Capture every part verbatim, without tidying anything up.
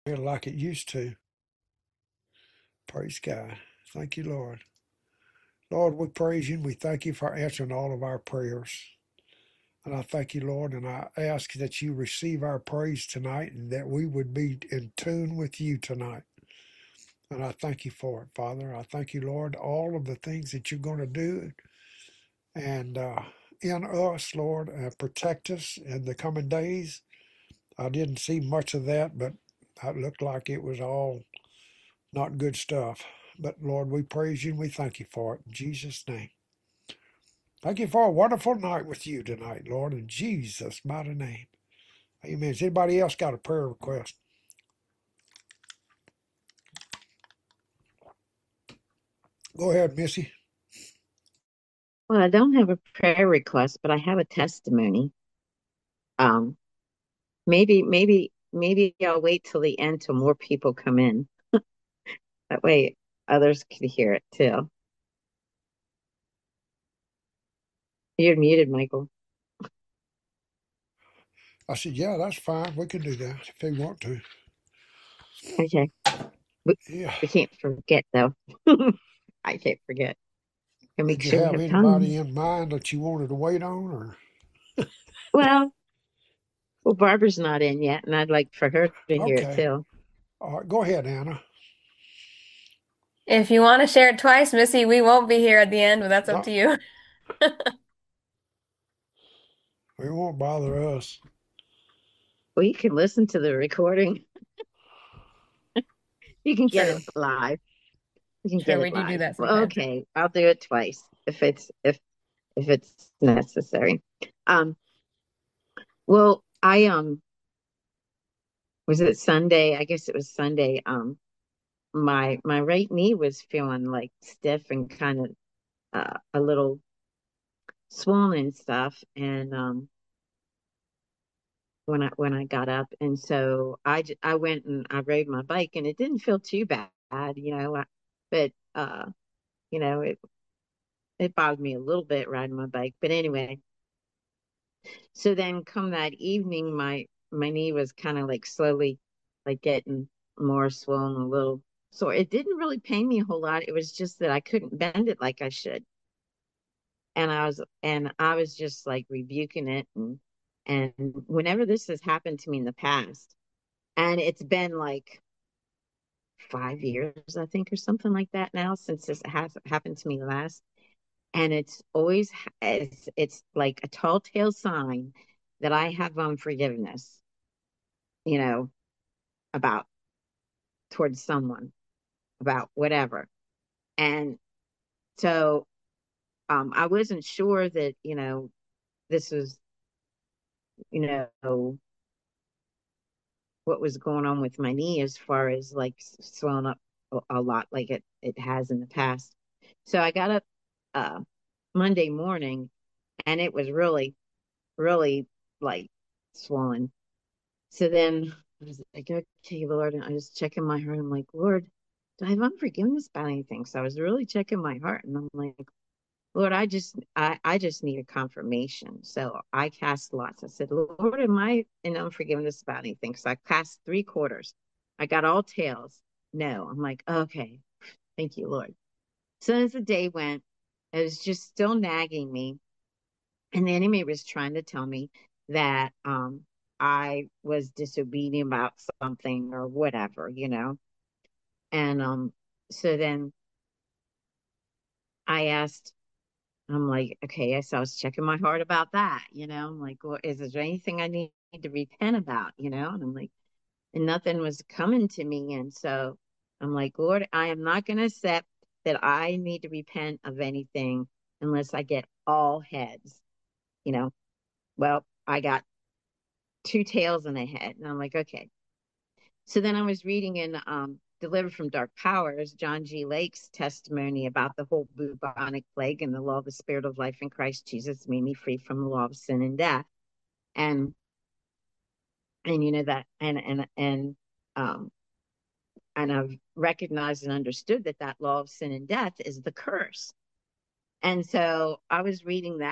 like it used to. Praise God. Thank you, Lord. Lord, we praise you and we thank you for answering all of our prayers. And I thank you, Lord, and I ask that you receive our praise tonight and that we would be in tune with you tonight. And I thank you for it, Father. I thank you, Lord, all of the things that you're going to do and uh, in us, Lord, uh, protect us in the coming days. I didn't see much of that, but it looked like it was all not good stuff. But Lord, we praise you and we thank you for it in Jesus' name. Thank you for a wonderful night with you tonight, Lord, in Jesus' mighty name. Amen. Has anybody else got a prayer request? Go ahead, Missy. Well, I don't have a prayer request, but I have a testimony. Um, maybe, maybe, maybe I'll wait till the end till more people come in. That way others can hear it too. You're muted, Michael. I said, yeah, that's fine. We can do that if they want to. Okay. We, Yeah. we can't forget though. I can't forget. And make Did you sure we have have time. anybody in mind that you wanted to wait on, or Well, well, Barbara's not in yet, and I'd like for her to hear it okay? too. All right, go ahead, Anna. If you want to share it twice, Missy, we won't be here at the end, but that's up No, to you. we won't bother us. Well, you can listen to the recording. You can get it True. live. You can True, get it we do do live. that Well, sometimes. okay, I'll do it twice if it's if if it's necessary. Um, well, I um was it Sunday? I guess it was Sunday. Um, my my right knee was feeling like stiff and kind of uh, a little swollen and stuff, and um when I when I got up, and so I j- I went and I rode my bike, and it didn't feel too bad, you know. I, but uh, you know, it it bothered me a little bit riding my bike, but anyway. So then, come that evening, my my knee was kind of like slowly, like getting more swollen a little. So it didn't really pain me a whole lot. It was just that I couldn't bend it like I should, and I was and I was just like rebuking it, and and whenever this has happened to me in the past, and it's been like five years, I think, or something like that now since this has happened to me last. And it's always it's, it's like a tall tale sign that I have unforgiveness, you know, about towards someone, about whatever. And so um, I wasn't sure that, you know, this was, you know, what was going on with my knee as far as like swelling up a, a lot like it, it has in the past. So I got up uh, Monday morning and it was really, really like swollen. So then I was like, okay, Lord, and I was checking my heart. I'm like, Lord, do I have unforgiveness about anything? So I was really checking my heart, and I'm like, Lord, I just, I, I just need a confirmation. So I cast lots. I said, Lord, am I in unforgiveness about anything? So I cast three quarters. I got all tails. No, I'm like, okay, thank you, Lord. So as the day went, it was just still nagging me, and the enemy was trying to tell me that um I was disobedient about something or whatever, you know. And um so then I asked, I'm like, okay, so I was checking my heart about that, you know. I'm like, well, is there anything I need to repent about, you know? And I'm like, and nothing was coming to me. And so I'm like, Lord, I am not going to accept that I need to repent of anything unless I get all heads, you know. Well, I got two tails and a head. And I'm like, okay. So then I was reading in um, Delivered from Dark Powers, John G. Lake's testimony about the whole bubonic plague and the law of the spirit of life in Christ Jesus made me free from the law of sin and death. And and you know that and and and um and I've recognized and understood that that law of sin and death is the curse. And so I was reading that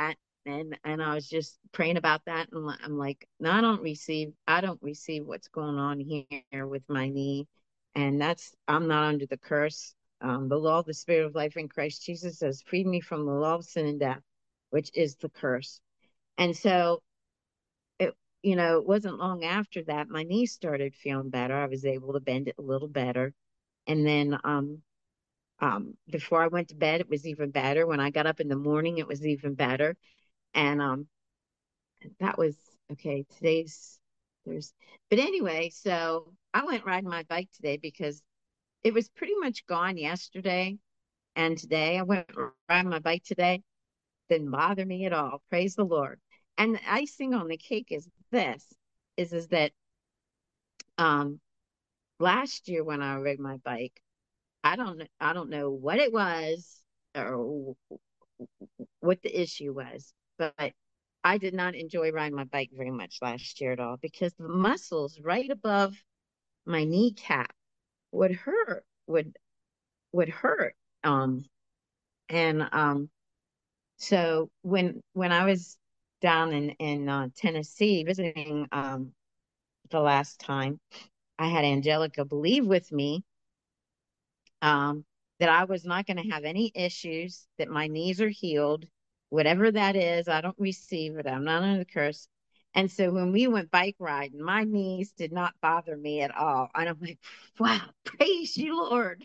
and and I was just praying about that, and I'm like, no, I don't receive, I don't receive what's going on here with my knee, and that's I'm not under the curse. Um, the law of the Spirit of life in Christ Jesus has freed me from the law of sin and death, which is the curse. And so it, you know, it wasn't long after that my knee started feeling better. I was able to bend it a little better, and then um um before I went to bed, it was even better. When I got up in the morning, it was even better. And um that was okay. Today's there's, but anyway, so I went riding my bike today because it was pretty much gone yesterday and today. I went riding my bike today. Didn't bother me at all. Praise the Lord. And the icing on the cake is this is is that um last year when I rode my bike, I don't I don't know what it was or what the issue was, but I did not enjoy riding my bike very much last year at all because the muscles right above my kneecap would hurt, would would hurt. Um, and um, so when when I was down in in uh, Tennessee visiting um the last time, I had Angelica believe with me um, that I was not going to have any issues, that my knees are healed, whatever that is. I don't receive it. I'm not under the curse. And so when we went bike riding, my knees did not bother me at all. And I'm like, wow, praise you, Lord.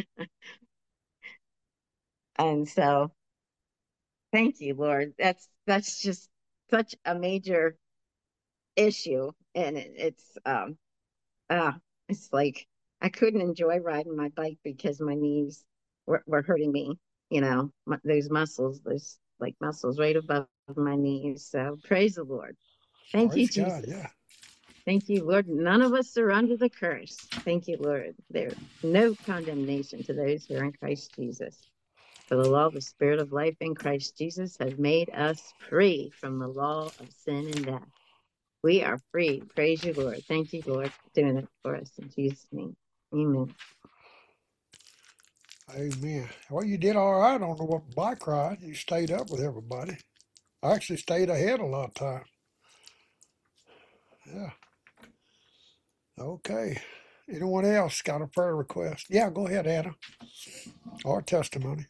And so thank you, Lord. That's that's just such a major issue. And it, it's um uh it's like I couldn't enjoy riding my bike because my knees were, were hurting me, you know, my, those muscles, those like muscles right above my knees. So praise the Lord. Thank you, Praise God. Jesus. Yeah. Thank you, Lord. None of us are under the curse. Thank you, Lord. There's no condemnation to those who are in Christ Jesus. For the law of the Spirit of life in Christ Jesus has made us free from the law of sin and death. We are free. Praise you, Lord. Thank you, Lord, for doing it for us. In Jesus' name. Amen. Amen. Well, you did all right on the bike ride. You stayed up with everybody. I actually stayed ahead a lot of time. Yeah. Okay. Anyone else got a prayer request? Yeah, go ahead, Anna. Or testimony.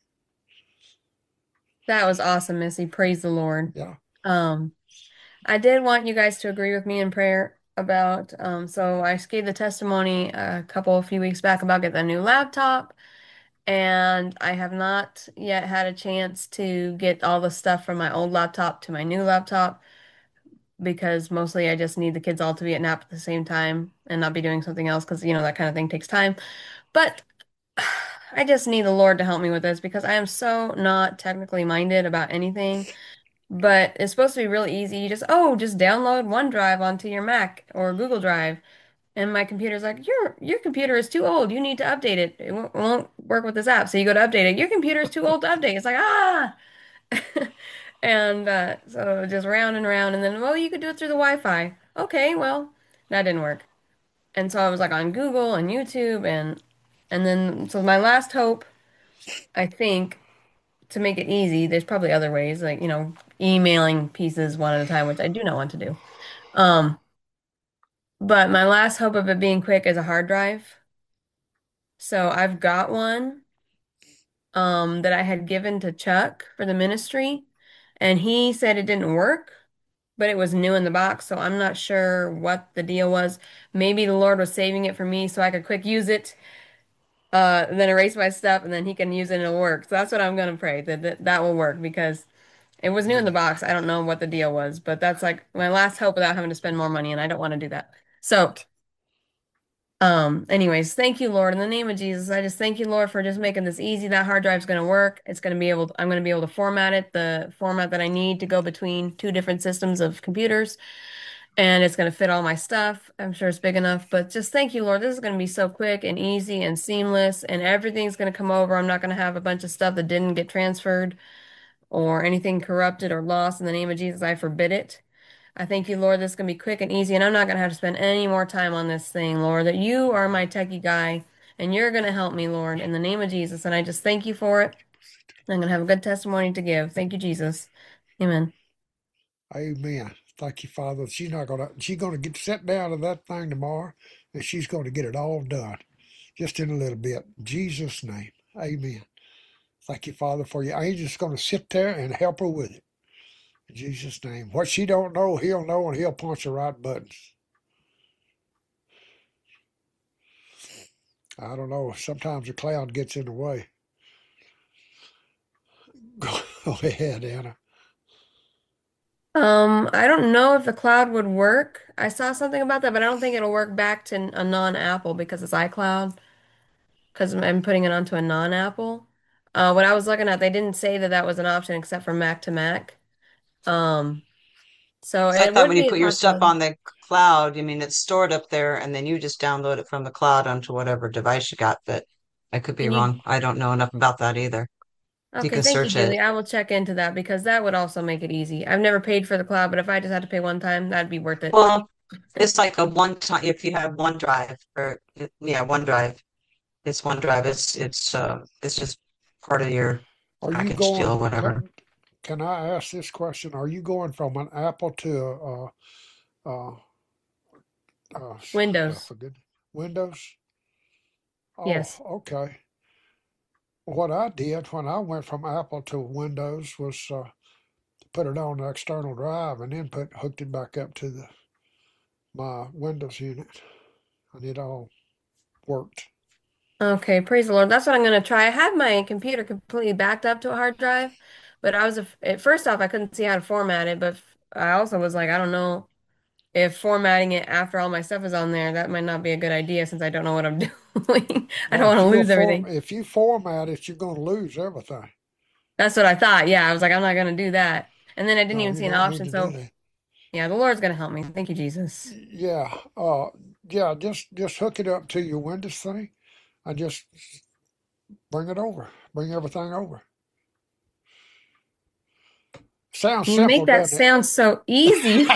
That was awesome, Missy. Praise the Lord. Yeah. Um, I did want you guys to agree with me in prayer about, um, so I gave the testimony a couple, a few weeks back about getting a new laptop, and I have not yet had a chance to get all the stuff from my old laptop to my new laptop because mostly I just need the kids all to be at nap at the same time and not be doing something else because, you know, that kind of thing takes time. But I just need the Lord to help me with this because I am so not technically minded about anything. But it's supposed to be really easy. You just, oh, just download OneDrive onto your Mac or Google Drive. And my computer's like, your your computer is too old. You need to update it. It won't, won't work with this app. So you go to update it. Your computer is too old to update. It's like, ah. And uh, so just round and round. And then, well, you could do it through the Wi-Fi. Okay, well, that didn't work. And so I was like on Google and YouTube and and then so my last hope, I think, to make it easy, there's probably other ways, like, you know, emailing pieces one at a time, which I do not want to do. Um, but my last hope of it being quick is a hard drive. So I've got one um that I had given to Chuck for the ministry, and he said it didn't work, but it was new in the box, so I'm not sure what the deal was. Maybe the Lord was saving it for me so I could quick use it, uh, and then erase my stuff, and then he can use it and it'll work. So that's what I'm gonna pray that that, that will work because it was new in the box. I don't know what the deal was, but that's like my last hope without having to spend more money, and I don't want to do that. So, um, anyways, thank you, Lord. In the name of Jesus, I just thank you, Lord, for just making this easy. That hard drive's going to work. It's going to be able, I'm going to be able to format it, the format that I need to go between two different systems of computers, and it's going to fit all my stuff. I'm sure it's big enough, but just thank you, Lord. This is going to be so quick and easy and seamless, and everything's going to come over. I'm not going to have a bunch of stuff that didn't get transferred or anything corrupted or lost. In the name of Jesus, I forbid it. I thank you, Lord, this is going to be quick and easy, and I'm not going to have to spend any more time on this thing, Lord, that you are my techie guy, and you're going to help me, Lord, in the name of Jesus. And I just thank you for it. I'm going to have a good testimony to give. Thank you, Jesus. Amen. Amen. Thank you, Father. She's not gonna. She's gonna get sit down to that thing tomorrow, and she's going to get it all done, just in a little bit. In Jesus' name, Amen. Thank you, Father, for your angels going to sit there and help her with it. In Jesus' name. What she don't know, He'll know, and He'll punch the right buttons. I don't know. Sometimes the cloud gets in the way. Go ahead, Anna. Um, I don't know if the cloud would work. I saw something about that, but I don't think it'll work back to a non-Apple because it's iCloud. Because I'm putting it onto a non-Apple. Uh, when I was looking at, they didn't say that that was an option except for Mac to Mac. Um, so So I it thought would when you be a put your stuff possibility. on the cloud, I mean, it's stored up there and then you just download it from the cloud onto whatever device you got. But I could be Can you? wrong. I don't know enough about that either. You Okay, can thank you, search it. Julie. I will check into that because that would also make it easy. I've never paid for the cloud, but if I just had to pay one time, that'd be worth it. Well, it's like a one time if you have OneDrive or yeah, OneDrive. It's OneDrive. It's it's uh it's just part of your Are you package deal or going? whatever. Can, can I ask this question? Are you going from an Apple to a, uh, uh, well, Windows. for good Windows? Oh, Yes. okay. What I did when I went from Apple to Windows was uh, put it on the external drive and then put hooked it back up to the my Windows unit, and it all worked. Okay, praise the Lord. That's what I'm going to try. I had my computer completely backed up to a hard drive, but I was, af- at first off, I couldn't see how to format it, but f- I also was like, I don't know if formatting it after all my stuff is on there, that might not be a good idea since I don't know what I'm doing. I don't Well, want if to you lose form everything. if you format it, you're going to lose everything. That's what I thought. Yeah, I was like, I'm not going to do that. And then I didn't No, even you see an don't need option. to do So, that. yeah, the Lord's going to help me. Thank you, Jesus. Yeah, uh, yeah. Just just hook it up to your Windows thing, and just bring it over. Bring everything over. Sounds You make simple, that doesn't sound so easy.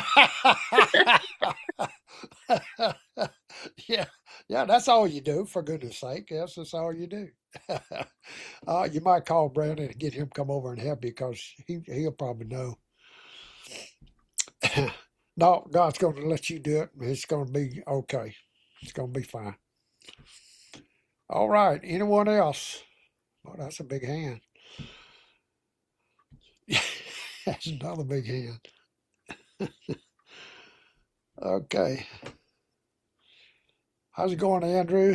it? Yeah, yeah. That's all you do. For goodness' sake, yes, that's all you do. uh, you might call Brandon and get him to come over and help you because he he'll probably know. No, God's going to let you do it. It's going to be okay. It's going to be fine. All right. Anyone else? Oh, that's a big hand. That's another big hand. Okay. How's it going, Andrew?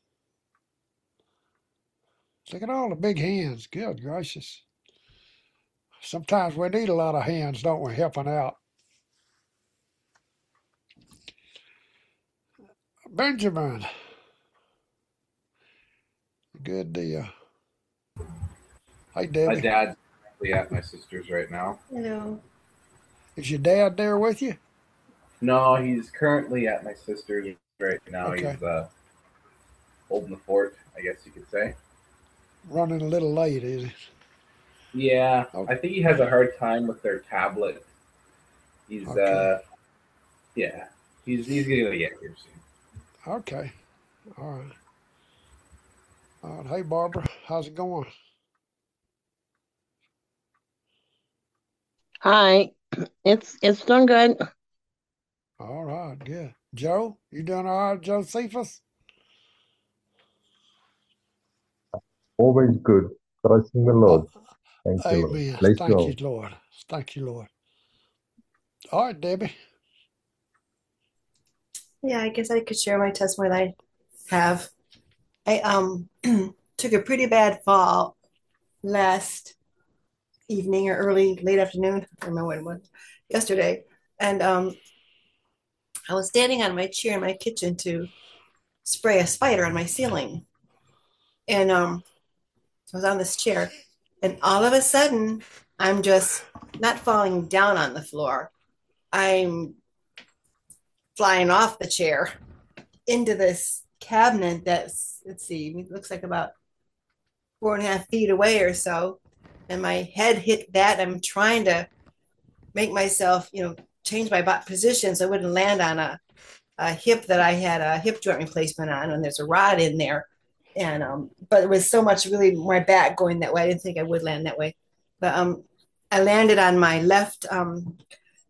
Look at all the big hands. Good gracious. Sometimes we need a lot of hands, don't we, helping out. Benjamin. Good deal. Hey, My Debbie. dad's actually at my sister's right now. Hello. Is your dad there with you? No, he's currently at my sister's right now. Okay. He's uh, holding the fort, I guess you could say. Running a little late, is he? Yeah, Oh, I think he has a hard time with their tablet. He's okay. uh, yeah, he's he's gonna get here soon. Okay. All right. All right. Hey, Barbara. How's it going? Hi, it's it's doing good. All right. Good. Joe, you doing all right, Josephus? Always good. Trusting the Lord. Oh, Thank you, Lord. amen. Bless you Thank you, all. Lord. Thank you, Lord. All right, Debbie. Yeah, I guess I could share my testimony that I have. I um took a pretty bad fall last evening or early late afternoon. I don't know when it was yesterday. And um I was standing on my chair in my kitchen to spray a spider on my ceiling. And um I was on this chair and all of a sudden I'm just not falling down on the floor. I'm flying off the chair into this cabinet that's, let's see, it looks like about four and a half feet away or so. And my head hit that. I'm trying to make myself, you know, change my position so I wouldn't land on a, a hip that I had a hip joint replacement on, and there's a rod in there. And um, but it was so much really my back going that way. I didn't think I would land that way. But um, I landed on my left um,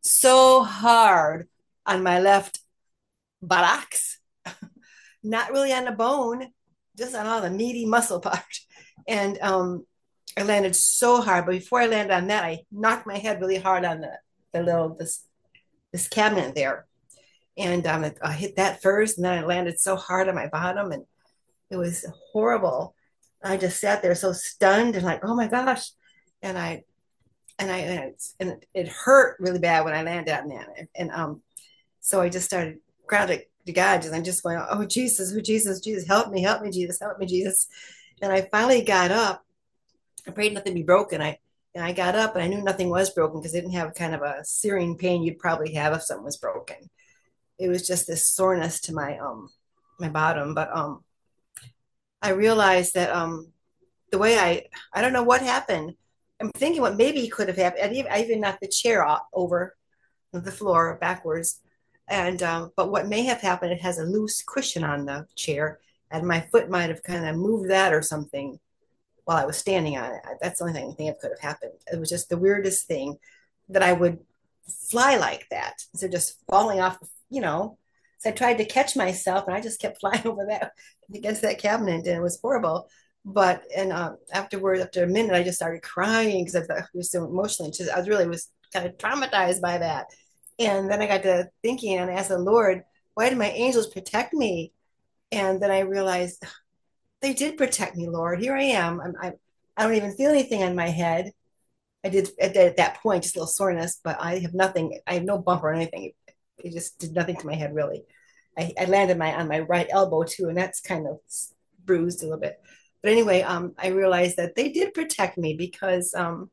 so hard on my left buttocks, not really on the bone, just on all the meaty muscle part. And um, I landed so hard, but before I landed on that, I knocked my head really hard on the, the little this this cabinet there, and um, I hit that first, and then I landed so hard on my bottom, and it was horrible. I just sat there so stunned and like, oh my gosh, and I and I and it, and it hurt really bad when I landed on that, and, and um, so I just started crying to God, and I'm just going, oh Jesus, oh Jesus, Jesus, help me, help me, Jesus, help me, Jesus. And I finally got up. I prayed nothing be broken. I and I got up and I knew nothing was broken because I didn't have kind of a searing pain you'd probably have if something was broken. It was just this soreness to my um my bottom. But um I realized that um the way I I don't know what happened. I'm thinking what maybe could have happened. I even, I even knocked the chair off, over the floor backwards. And um, but what may have happened, it has a loose cushion on the chair, and my foot might have kind of moved that or something while I was standing on it. That's the only thing I think it could have happened. It was just the weirdest thing that I would fly like that. So just falling off, you know. So I tried to catch myself, and I just kept flying over that against that cabinet, and it was horrible. But and um, afterward, after a minute, I just started crying because I thought I was so emotionally. Just, I was really was kind of traumatized by that. And then I got to thinking, and I asked the Lord, "Why did my angels protect me?" And then I realized they did protect me, Lord. Here I am. I'm, I, I don't even feel anything on my head. I did at, at that point, just a little soreness, but I have nothing. I have no bump or anything. It just did nothing to my head, really. I, I landed my on my right elbow too, and that's kind of bruised a little bit. But anyway, um, I realized that they did protect me because um,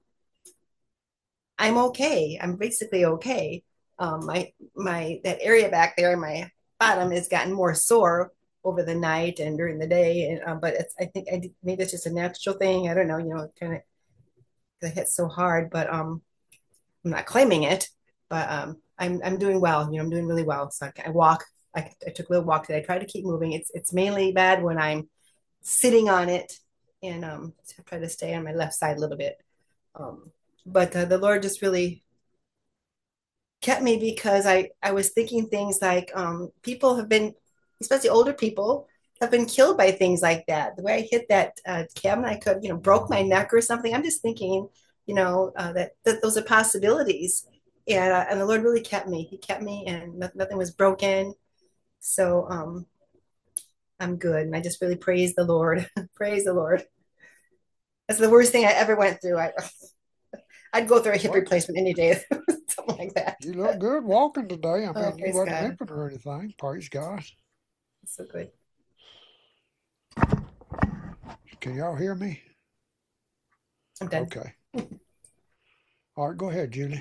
I'm okay. I'm basically okay. Um, my my that area back there, my bottom has gotten more sore over the night and during the day, and um, but it's, I think I, maybe it's just a natural thing. I don't know. You know, kind of I hit so hard, but um, I'm not claiming it. But um, I'm I'm doing well. You know, I'm doing really well. So I, I walk. I, I took a little walk today. I try to keep moving. It's it's mainly bad when I'm sitting on it, and um, I try to stay on my left side a little bit. Um, but uh, the Lord just really kept me because I, I was thinking things like um, people have been, especially older people, have been killed by things like that. The way I hit that uh, cabinet, I could, you know, broke my neck or something. I'm just thinking, you know, uh, that, that those are possibilities. And, uh, and the Lord really kept me. He kept me, and no, nothing was broken. So um, I'm good. And I just really praise the Lord. Praise the Lord. That's the worst thing I ever went through. I, I'd go through a hip What? replacement any day, something like that. You look good walking today. I Oh, mean, you praise wasn't God. limping or anything. Praise God. It's so good. Can y'all hear me? I'm done. Okay. All right, go ahead, Julie.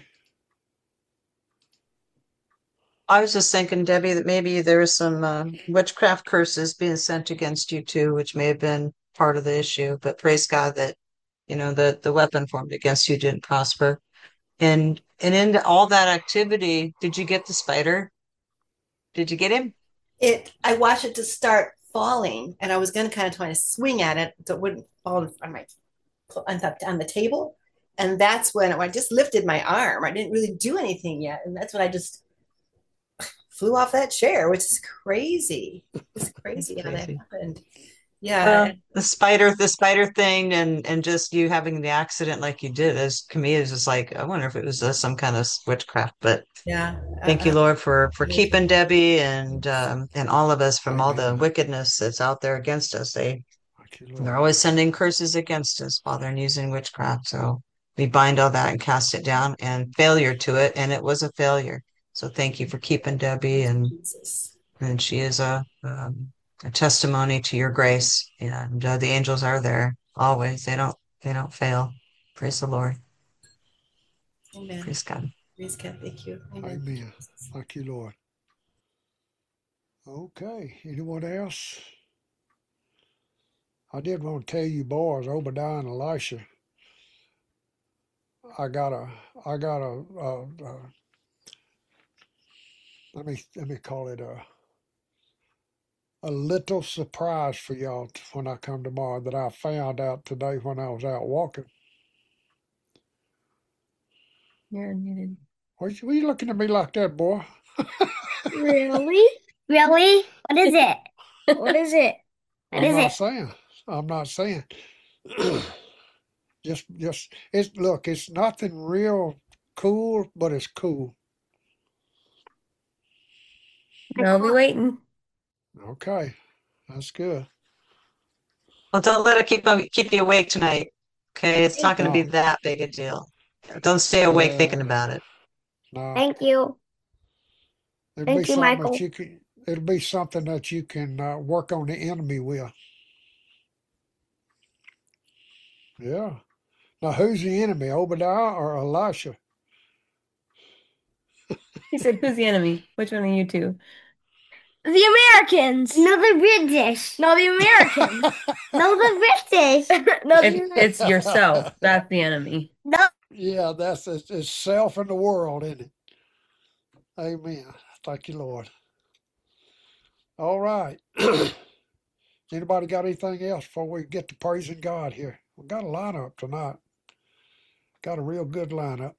I was just thinking, Debbie, that maybe there was some uh, witchcraft curses being sent against you too, which may have been part of the issue. But praise God that, you know, the the weapon formed against you didn't prosper. And and in all that activity, did you get the spider? Did you get him? It. I watched it to start falling, and I was going to kind of try to swing at it so it wouldn't fall on my on the, on the table. And that's when I just lifted my arm. I didn't really do anything yet, and that's when I just flew off that chair, which is crazy. It's crazy how that Crazy. happened. Yeah. Well, and- the spider, the spider thing, and and just you having the accident like you did, as to me, is just like I wonder if it was uh, some kind of witchcraft. But yeah. thank you, Uh, Lord, for for uh, keeping Debbie and um, and all of us from all the Amen. wickedness that's out there against us. They Thank you, they're Lord. always sending curses against us, Father, and using witchcraft. So we bind all that and cast it down, and failure to it, and it was a failure. So thank you for keeping Debbie, and Jesus. and she is a um, a testimony to your grace, and uh, the angels are there always. They don't they don't fail. Praise the Lord. Amen. Praise God. Praise God. Thank you. Amen. Amen. Thank you, Lord. Okay. Anyone else? I did want to tell you boys, Obadiah and Elisha. I got a, I got a, a, a let me let me call it a, a little surprise for y'all t- when I come tomorrow that I found out today when I was out walking. You're muted. What you, what you looking at me like that, boy? Really? Really? What is it? What is it? What I'm is not it? saying. I'm not saying. just, just it's look. It's nothing real cool, but it's cool. I'll be waiting. Okay, that's good. Well, don't let it keep keep you awake tonight. Okay, it's not going to be No. that big a deal. Don't stay awake Yeah. thinking about it. No. Thank you. It'll Thank be you, something Michael. that you can. It'll be something that you can uh, work on the enemy with. Yeah. Now, who's the enemy, Obadiah or Elisha? He said, "Who's the enemy? Which one are you two?" The Americans. No, the British. No, the Americans. No, the British. No, the It's, it's yourself. That's the enemy. No. Yeah, that's it's, it's self in the world, isn't it? Amen. Thank you, Lord. All right. Anybody got anything else before we get to praising God here? We got a lineup tonight. Got a real good lineup.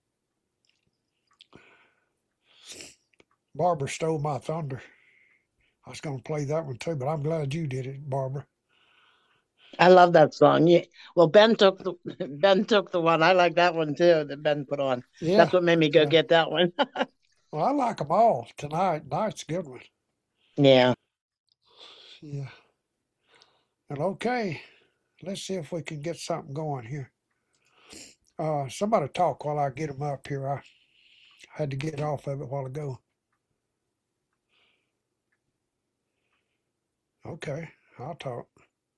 Barbara stole my thunder. I was going to play that one too, but I'm glad you did it, Barbara. I love that song. Yeah. Well, Ben took the Ben took the one. I like that one too that Ben put on. Yeah. That's what made me go yeah. get that one. Well, I like them all tonight. Night's a good one. Yeah. Yeah. And okay, let's see if we can get something going here. Uh, somebody talk while I get them up here. I had to get off of it a while ago. Okay, I'll talk.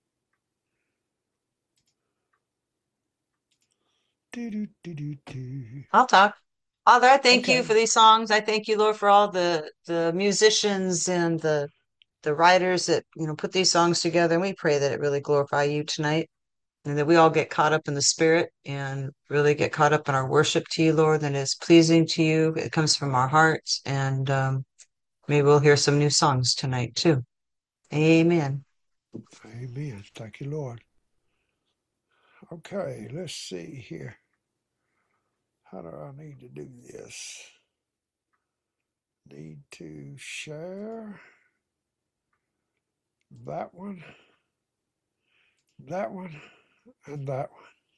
Do, do, do, do, do. I'll talk. Father, I thank Okay. you for these songs. I thank you, Lord, for all the the musicians and the the writers that, you know, put these songs together. And we pray that it really glorify you tonight, and that we all get caught up in the spirit and really get caught up in our worship to you, Lord, that is pleasing to you. It comes from our hearts, and um, maybe we'll hear some new songs tonight too. Amen. Amen. Thank you, Lord. Okay, let's see here. How do I need to do this? Need to share that one, that one, and that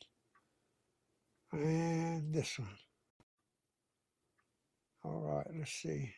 one, and this one. All right, let's see.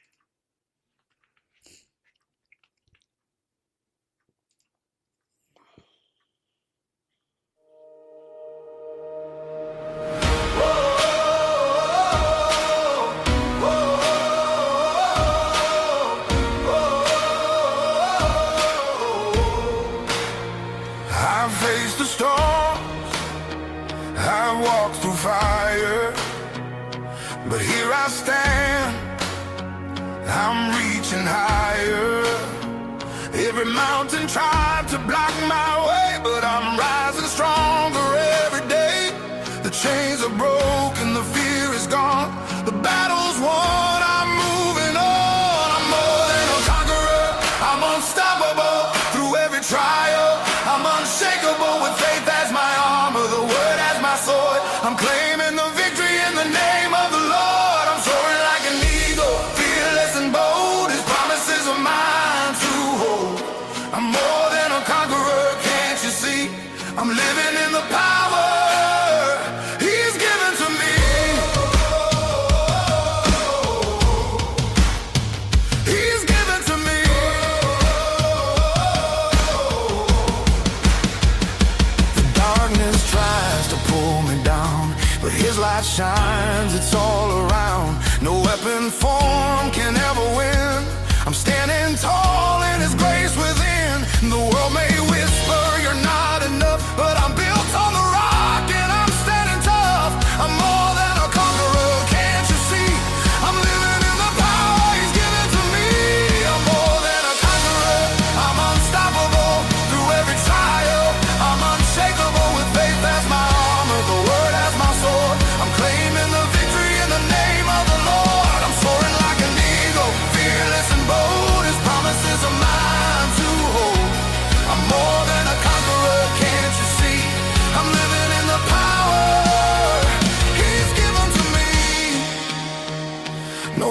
I've faced the storms, I've walked through fire, but here I stand, I'm reaching higher. Every mountain tried to block my way, but I'm rising stronger every day. The chains are broken, the fear is gone, the battle's won, I'm moving on. I'm more than a conqueror, I'm unstoppable through every trial. I'm unshakable with faith as my armor, the word as my sword. I'm claiming the victory in the name of the Lord. I'm soaring like an eagle, fearless and bold. His promises are mine to hold. I'm more than a conqueror, can't you see? I'm living in the power He's given to me. He's given to me. Darkness tries to pull me down, but His light shines, it's all around. No weapon formed can ever win. I'm standing tall in His grace within. The world may whisper you're not enough, but I'm built on the rock and I'm standing tough. I'm more than a conqueror, can't you see? I'm living in the power He's given to me. I'm more than a conqueror, I'm unstoppable through every trial. I'm unshakable with faith as my armor, the word as my sword. I'm claiming the victory in the name of the Lord. I'm soaring like an eagle, fearless and bold. His promises are mine to hold. I'm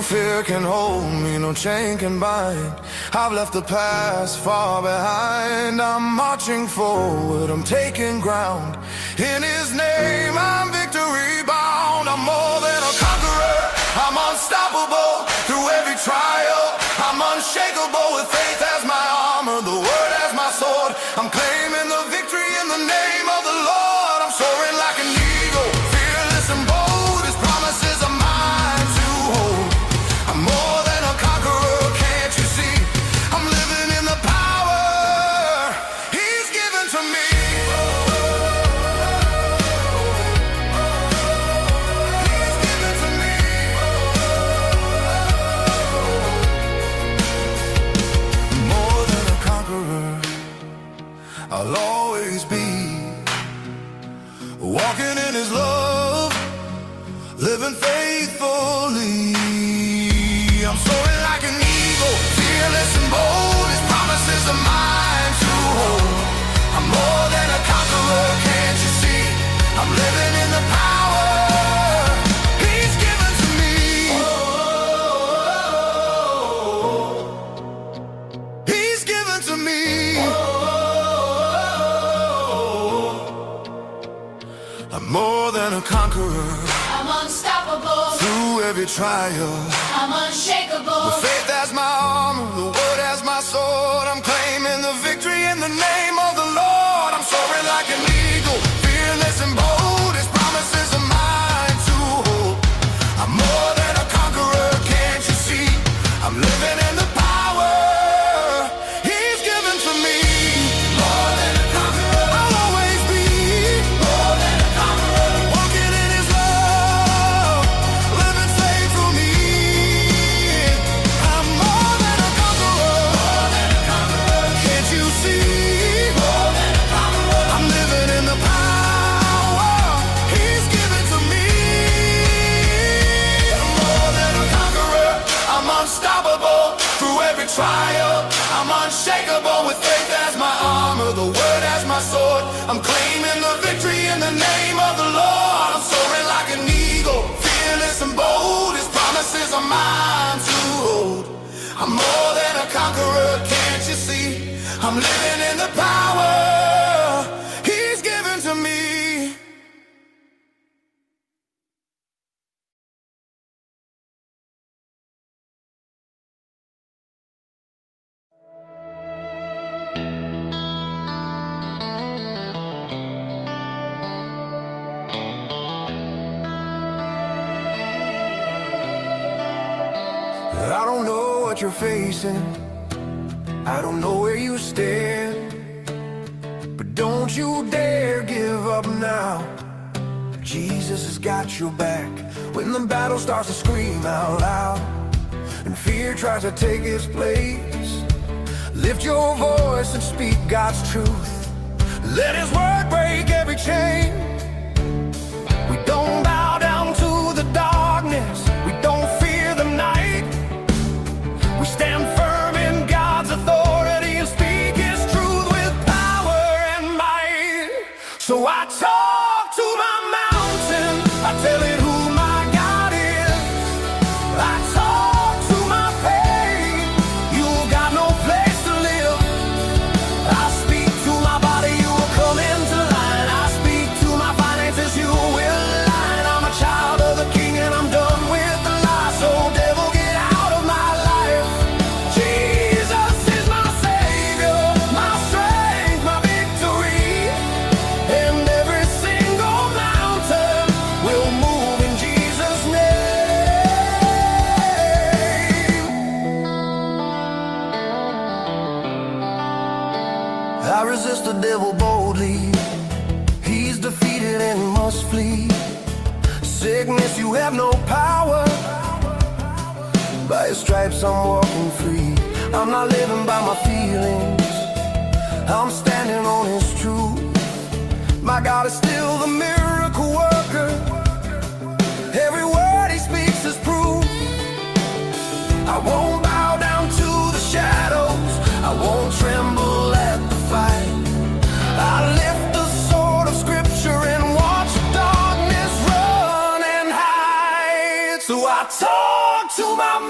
fear can hold me, no chain can bind. I've left the past far behind. I'm marching forward, I'm taking ground. In His name, I'm victory bound. I'm more than a conqueror, I'm unstoppable. Through every trial, I'm unshakable. With faith as my armor, the word as my sword, I'm claiming the victory in the name of the Lord. I'm soaring like an eagle, fearless and bold. His promises are mine to hold. I'm more than a conqueror, can't you see? I'm living in the power He's given to me. He's given to me. More than a conqueror, I'll always be walking in His love, living faithfully. I'm soaring like an eagle, fearless and bold. His promises are mine to hold. I'm more than a conqueror, can't you see? I'm living in the power He's given to me. He's given to me. I'm more than a conqueror. I'm unstoppable. Through every trial, I'm unshakable. with faith as my armor, the word as my sword, I'm claiming the victory in the name of the Lord. I'm soaring like an eagle, fearless and bold. His promises are mine to hold. I'm more than a conqueror, can't you see? I'm living in the power He's given to me. More than a conqueror, I'll always be. More than a conqueror, walking in His love, living faithfully. I'm more than a conqueror. More than a conqueror, can't you see? More than a conqueror, I'm living in the power He's given to me. I'm more than a conqueror, I'm unstoppable. Through every trial, I'm unshakable. With faith as my armor, the word as my sword, I'm claiming the victory in the name of the Lord. I'm soaring like an eagle, fearless and bold. His promises are mine to hold. I'm more than a conqueror, can't you see? I'm living in the power He's given to me. I don't know what you're facing, I don't know where you stand, but don't you dare give up now. Jesus has got your back. When the battle starts to scream out loud and fear tries to take its place, lift your voice and speak God's truth. Let His word break every chain. We don't bow down to the darkness, we don't fear the night. We stand firm in God's authority and speak His truth with power and might. So I talk to my mountain, I tell it who my God is. I talk to my pain, you've got no place to live. I speak to my body, you will come into line. I speak to my finances, you will align. I'm a child of the King and I'm done with the lie. So devil, get out of my life. Jesus is my Savior, my strength, my victory. And every single mountain will move in Jesus' name. I resist the devil boldly, he's defeated and must flee. Sickness, you have no power, by His stripes I'm walking free. I'm not living by my feelings, I'm standing on His truth. My God is still the miracle worker, every word He speaks is proof. I won't bow down to the shadows, I won't tremble at the fight. I lift the sword of Scripture and watch darkness run and hide. So I talk to my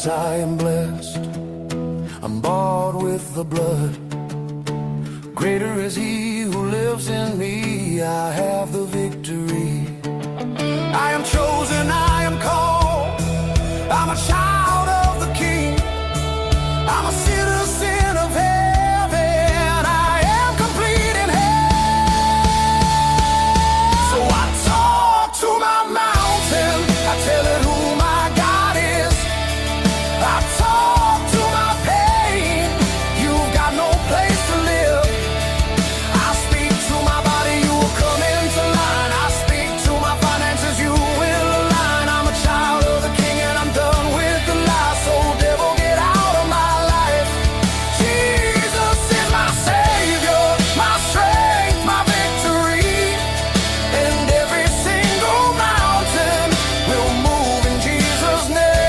Yes, I am blessed. I'm bought with the blood. Greater is he who lives in me. I have the victory. I am chosen, I am called. I'm a child of the King. I'm a citizen of heaven. I am complete in him. So I talk to my mountain. I tell it who my God is. I talk to my pain. You've got no place to live. I speak to my body, you will come into line. I speak to my finances, you will align. I'm a child of the King and I'm done with the lie. So devil, get out of my life. Jesus is my Savior, my strength, my victory. And every single mountain will move in Jesus'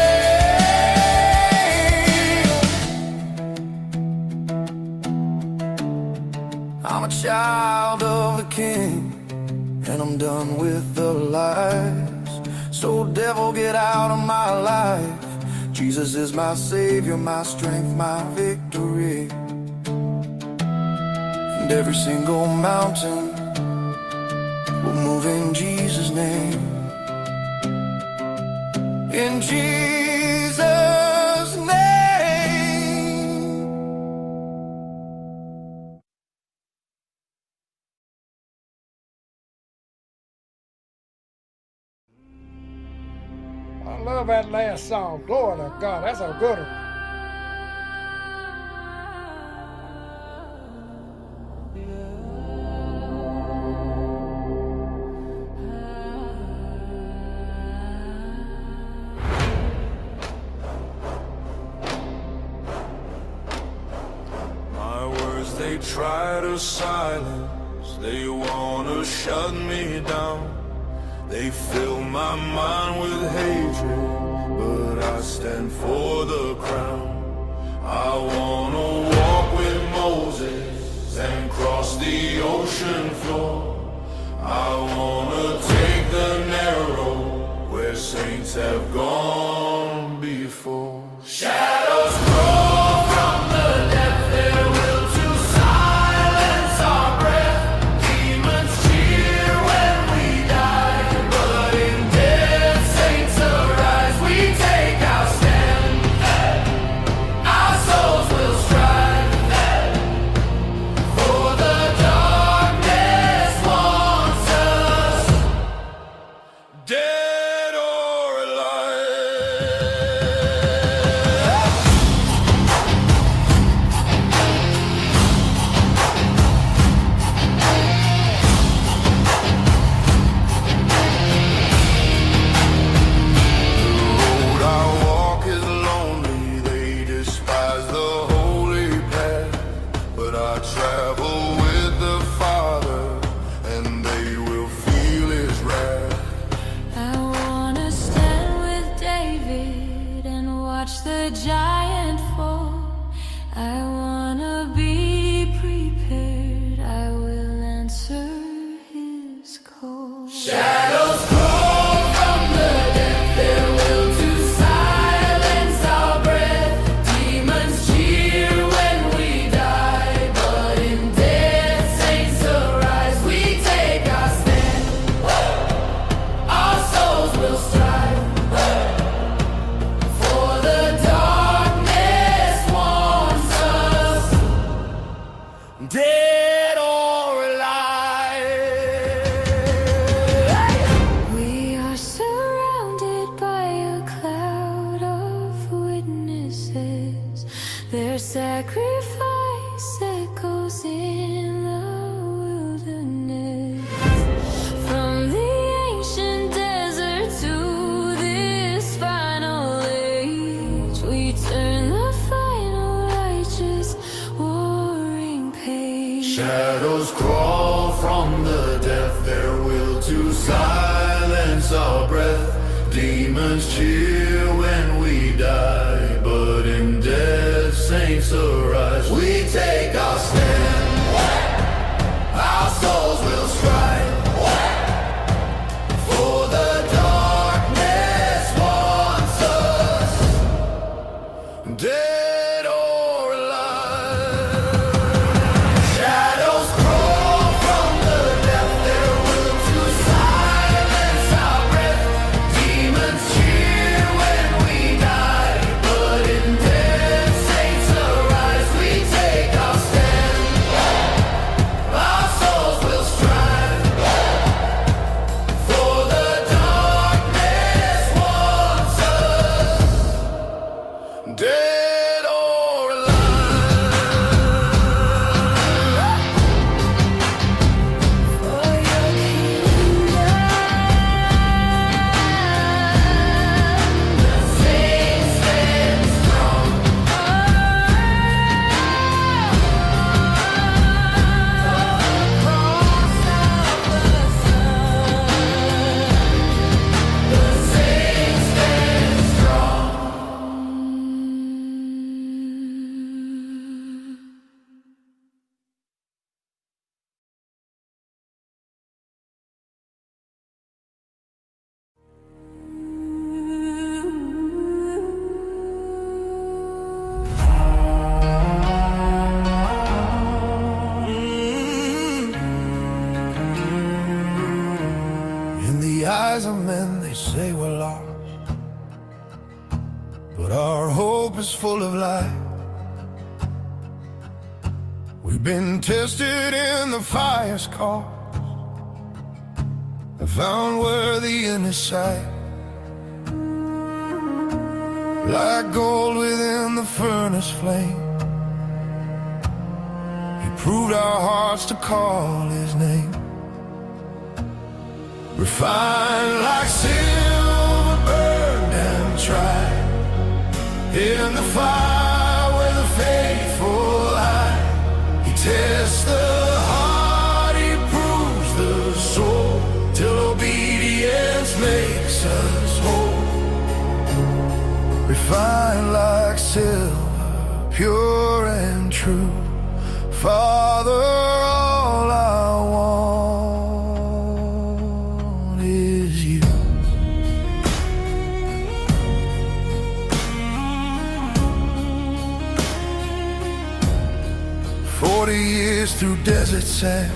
name. I'm a child of the King, and I'm done with the lies. So devil, get out of my life. Jesus is my Savior, my strength, my victory. And every single mountain will move in Jesus' name. In Jesus' name. I love that last song. Glory to God. That's a good one. My words they try to silence, they wanna shut me down. They fill my mind with hatred, but I stand for the crown. I wanna walk with Moses and cross the ocean floor. I wanna take the narrow where saints have gone before. Shadows grow from the depth, their will to silence our breath. Demons cheer when we die, but in death saints arise. We take our stand, our souls will strive, for the darkness wants us, dead or alive. The road I walk is lonely, they despise the holy path. But I travel with the Father, and they will feel his wrath. I wanna stand with David and watch the giant fall. I wanna be prepared. I will answer his call. Shadows grow from the depth, their will to silence our breath. Demons cheer when we die, but in death saints arise. We take our stand, our souls will strive, for the darkness wants us, dead or alive. We are surrounded by a cloud of witnesses. Their sacrifice echoes in the wilderness. From the ancient desert to this final age, we turn the final righteous warring page. Shadows crawl from the depth, their will to silence our breath. Demons cheer when we die, but in death saints arise. We take our stand, our souls will strive, for the darkness wants us, the eyes of men, they say we're lost, but our hope is full of light. We've been tested in the fire's cause, and found worthy in His sight. Like gold within the furnace flame, He proved our hearts to call His name. Refined like silver, burned and tried in the fire where the faithful hide. He tests the heart, He proves the soul, till obedience makes us whole. Refined like silver, pure and true. Father, all I want is You. Forty years through desert sand,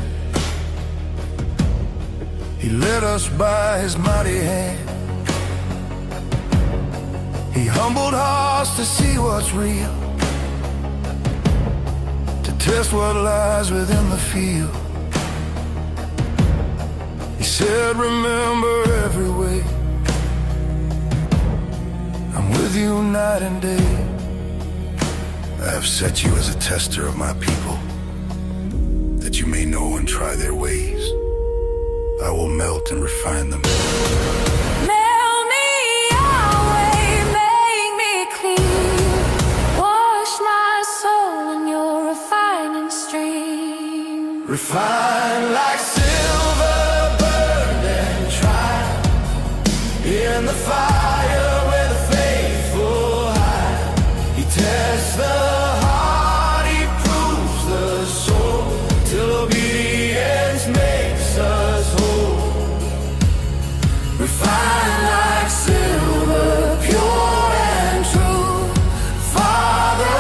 He led us by His mighty hand. He humbled hearts to see what's real, to test what lies within the field. He said, remember every way, I'm with you night and day. I have set you as a tester of my people, that you may know and try their ways. I will melt and refine them. Refined like silver, burned and tried in the fire where the faithful hide. He tests the heart, He proves the soul, till obedience makes us whole. Refined like silver, pure and true. Father,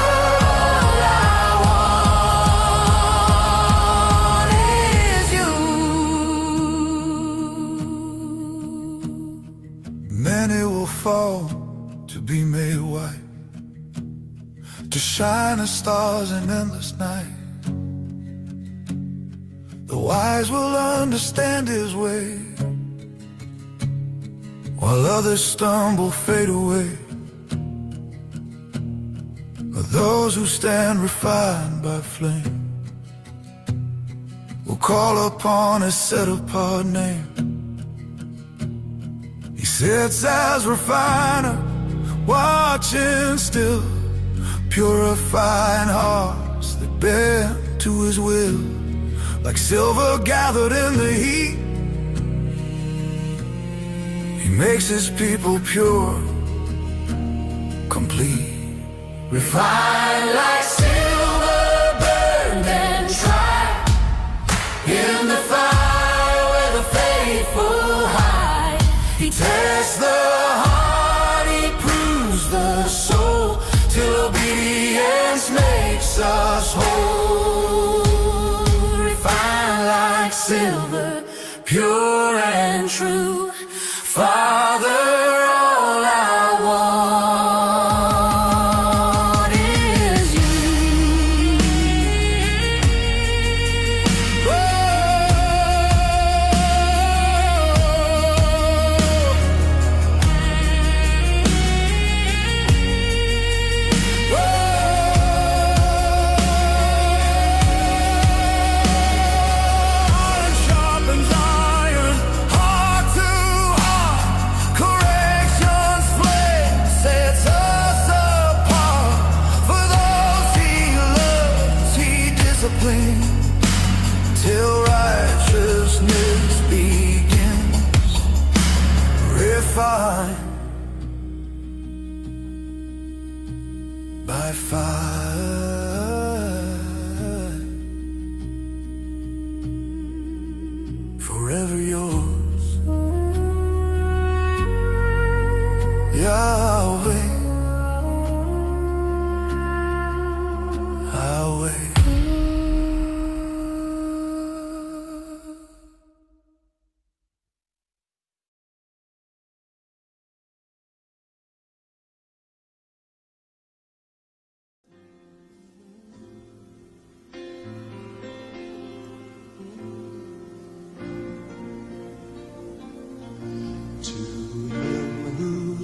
many will fall to be made white, to shine as stars in endless night. The wise will understand His way, while others stumble, fade away. But those who stand refined by flame will call upon His set-apart name. He sits as refiner, watching still, purifying hearts that bend to His will. Like silver gathered in the heat, He makes His people pure, complete. Refined like silver, burned and tried in the fire where the faithful hide. He tests the heart, He proves the soul, till obedience makes us whole. Refined like silver, pure and true. Father, all I want is You. Iron sharpens iron, heart to heart. Correction's flame sets us apart. For those He loves, He disciplines, till righteousness begins. Refined by fire, forever yours, Yahweh.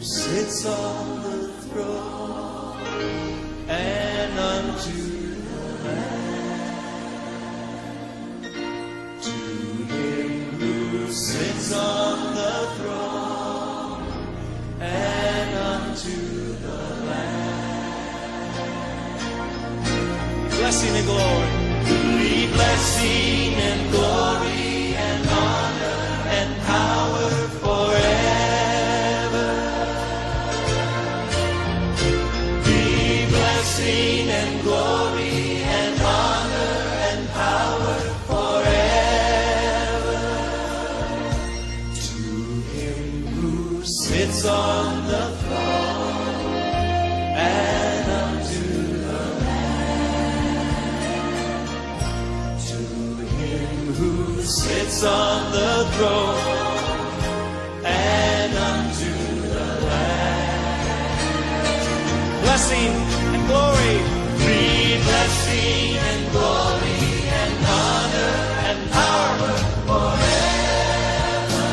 sits on the throne, and unto the Lamb, to him who sits on the throne, and unto the Lamb, blessing and glory, be blessing and glory and honor and power forever. Be blessing and glory and honor and power forever. To him who sits on the throne and unto the Lamb. To him who sits on the throne and unto the Lamb, blessing and glory, be blessing and glory and honor and power forever.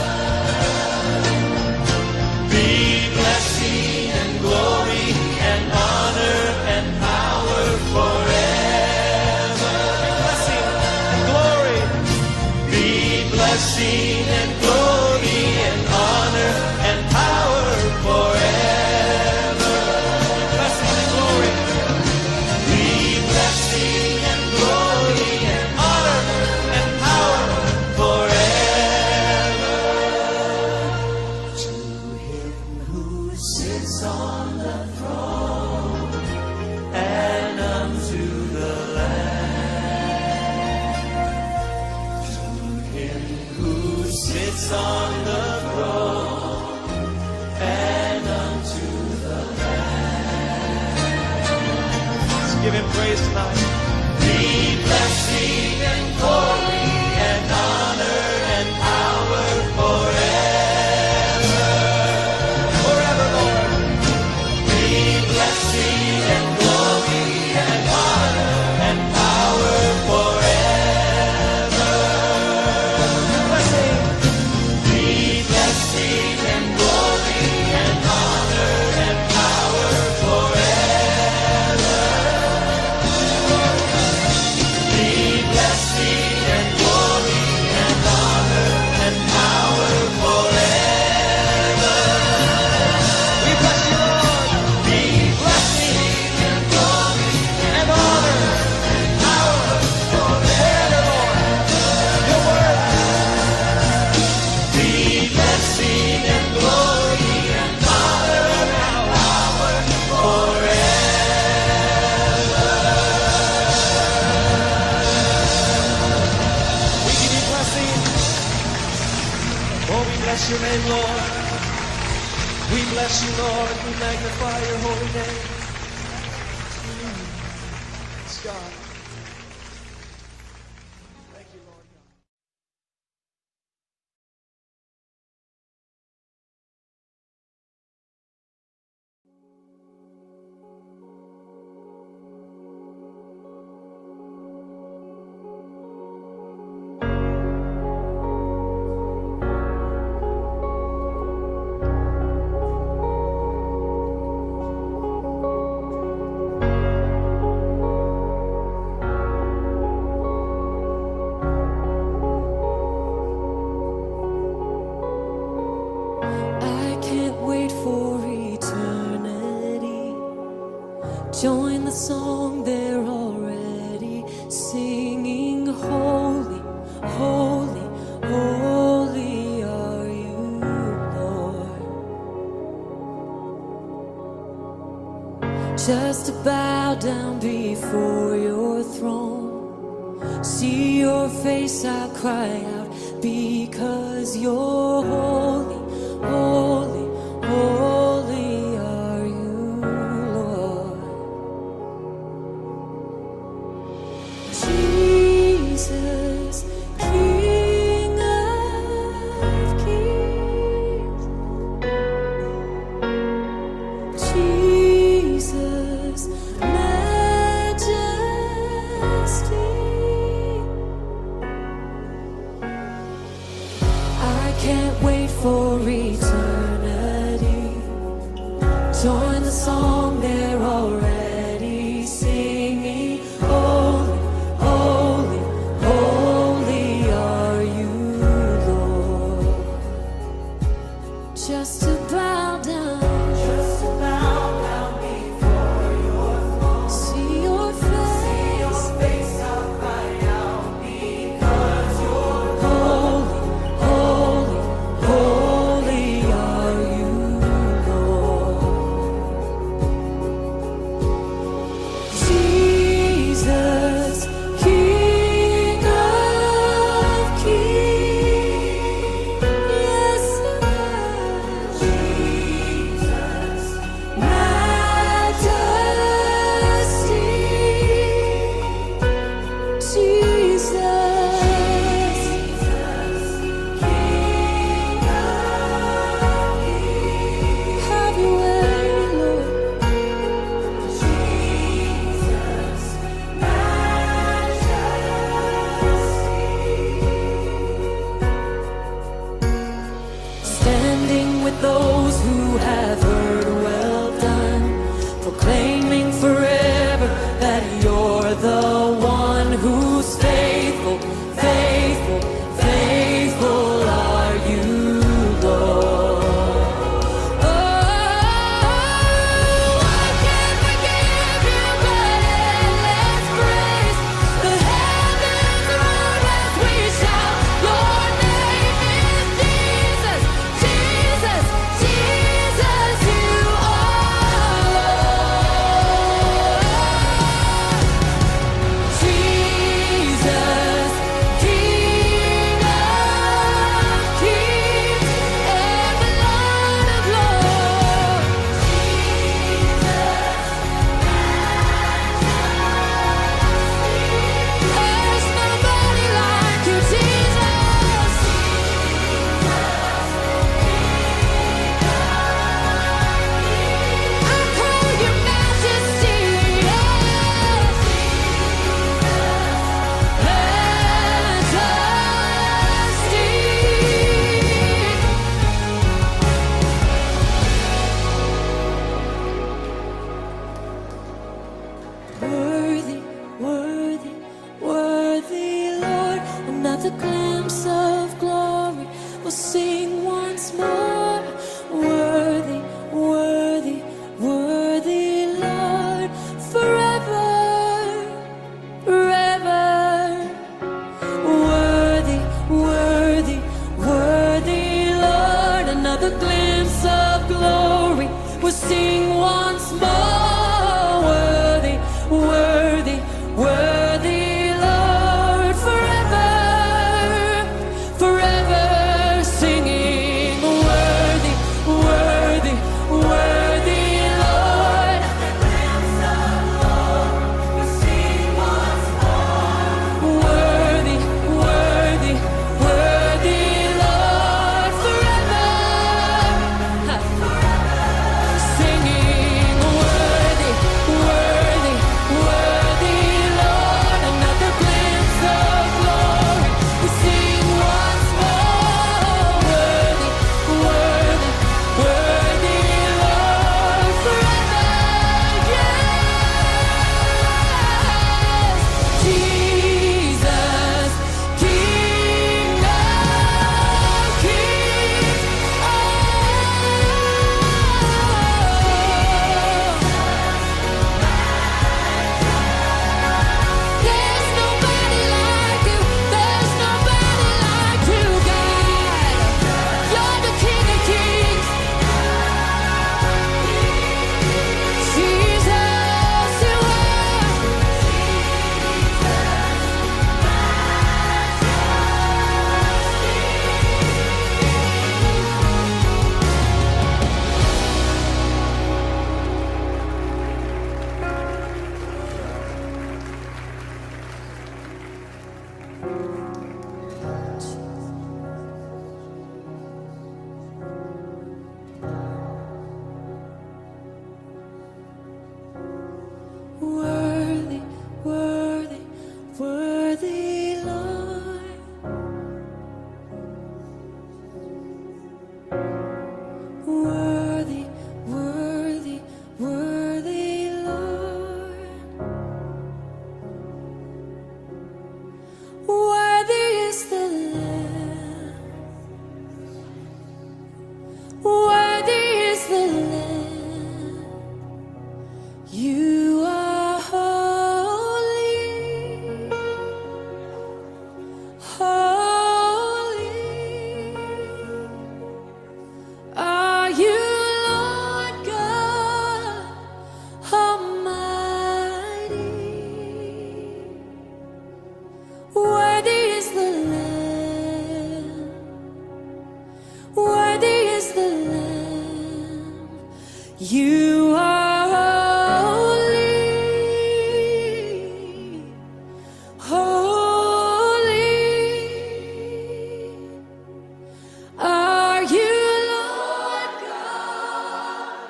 Be blessing and glory and honor and power forever. Blessing and glory, be blessing and glory and honor and power forever. Blessing and glory, be blessing and glory and honor and power forever. To him who sits on the throne and unto the Lamb, to him who sits on the throne and unto the Lamb. Let's give him praise tonight. Be blessing and glory and honor and power forever. Forever, Lord. Be blessing and glory and honor and power forever. Blessing. Be blessing and glory and honor and power forever. Be blessing and glory and honor and power forever. We bless you, Lord. Be blessing and glory and honor and power forever, Lord. Your word. Be blessing and glory and honor and power forever. We give you blessing. Oh, we bless your name, Lord. We bless you, Lord. We magnify your holy name. Yes, God. Thank you, Lord God. I can't wait for eternity. Join the song they're already singing. Holy, holy, holy are you, Lord. Just to bow down before your throne, see your face, I cry out because you're holy. Holy, holy are you, Lord. Jesus, King of kings. Jesus, Majesty. I can't wait for eternity. the song they're already singing. Holy, holy, holy are you, Lord. Just to bow down, just to bow down before your throne. See your face, see your face, I'll cry out because you're holy, holy, holy are you, Lord. Jesus, King of kings, yes, Jesus, Majesty, Jesus, King of kings, have your way, Lord. Jesus, standing with those who have heard, well done, proclaiming forever that you're the one who's faithful, faithful, faithful are you, Lord. Oh, I can't forgive you, but let's praise the heavens roar as we shout. Your name is Jesus, Jesus, Jesus, you are Lord. Jesus, King of kings and the Lord of lords. There's nobody like you, Jesus. I call you Majesty, Majesty. Worthy, worthy, worthy, Lord. Another glimpse of glory. We'll sing once more. Worthy, worthy, worthy, Lord. Forever, forever. Worthy, worthy, worthy, Lord. Another glimpse of glory. We'll sing once more. Worthy, worthy, worthy, Lord. Forever, forever, singing. Worthy, worthy, worthy, Lord. Worthy, worthy, worthy, Lord. Forever, singing. the Lamb. You are holy, holy. Are you Lord God Almighty? Worthy is the Lamb. Worthy is the Lamb. You are holy, holy. Are you Lord God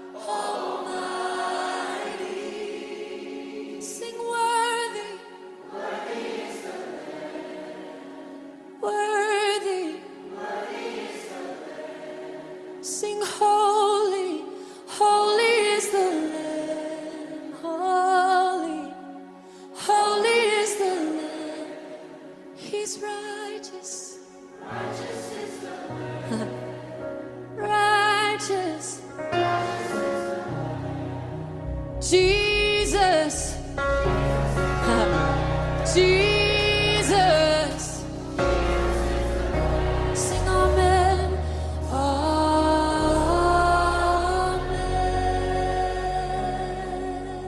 Almighty? Sing worthy. Worthy is the Lamb. Worthy. Worthy is the Lamb. Sing holy. Holy is the Lamb. Holy. Holy is the Lamb. He's righteous. Righteous is the Lamb. Righteous. Jesus. Jesus. Sing amen. Amen.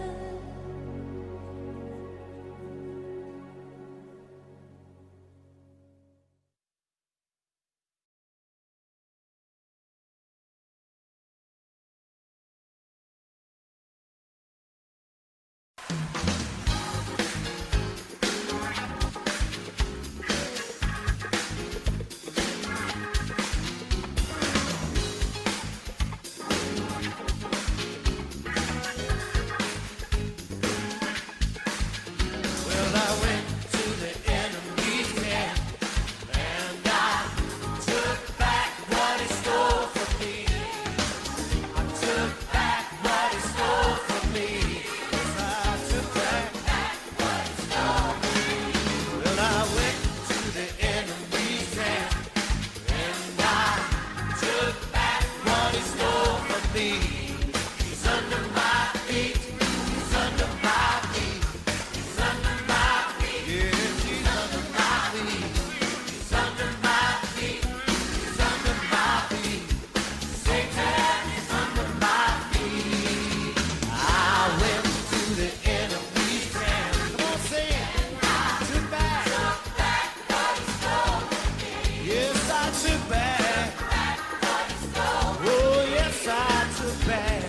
Well, I went to the enemy's camp and I took back what he stole from me. I took back what he stole from me. Yes, I took back what he stole from me. Well, I went to the enemy's camp and I took back what he stole from me. He's under my feet. He's under my feet. He's under my feet. Yes, he's under my feet. He's under my feet. He's under my feet. Satan is under my feet. I went to the enemy's camp. Come on, say it. I took back. Took back what he stole from me. Yes, I took back. What he stole. Oh, yes, I took back.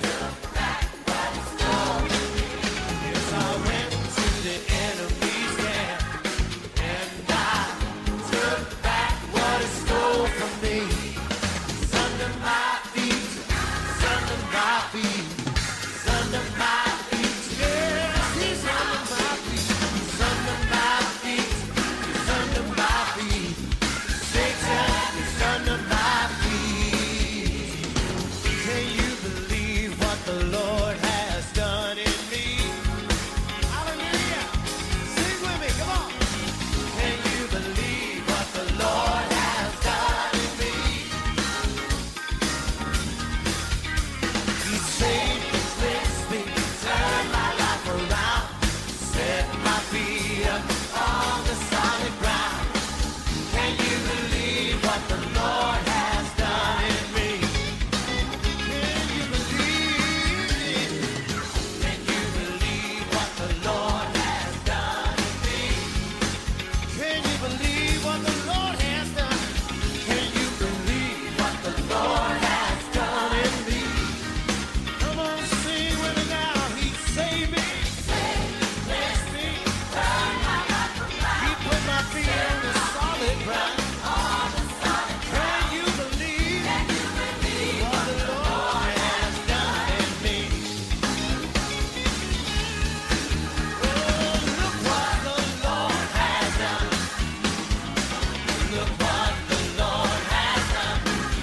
Yes, I went to the enemy's camp and I took back what he stole from me. He's under my feet. He's under my feet. He's under my feet. Yes, he's under my feet. He's under my feet. He's under my feet. Satan is under my feet. Can you believe what the Lord has done in me? Hallelujah. Sing with me, come on. Can you believe what the Lord has done in me? He saved me, cleansed me, turned my life around, set my feet up on the solid ground. Can you believe what the Lord has done in me? Can you believe it? Can you believe what the Lord has done in me? Can you believe what the Lord has done? Can you believe what the Lord has done in me? Come on, sing with me now. He saved me, blessed me, He put my feet on the solid ground. Can you believe what the Lord has done in me? Oh, look what the Lord has done. Look what the Lord has done.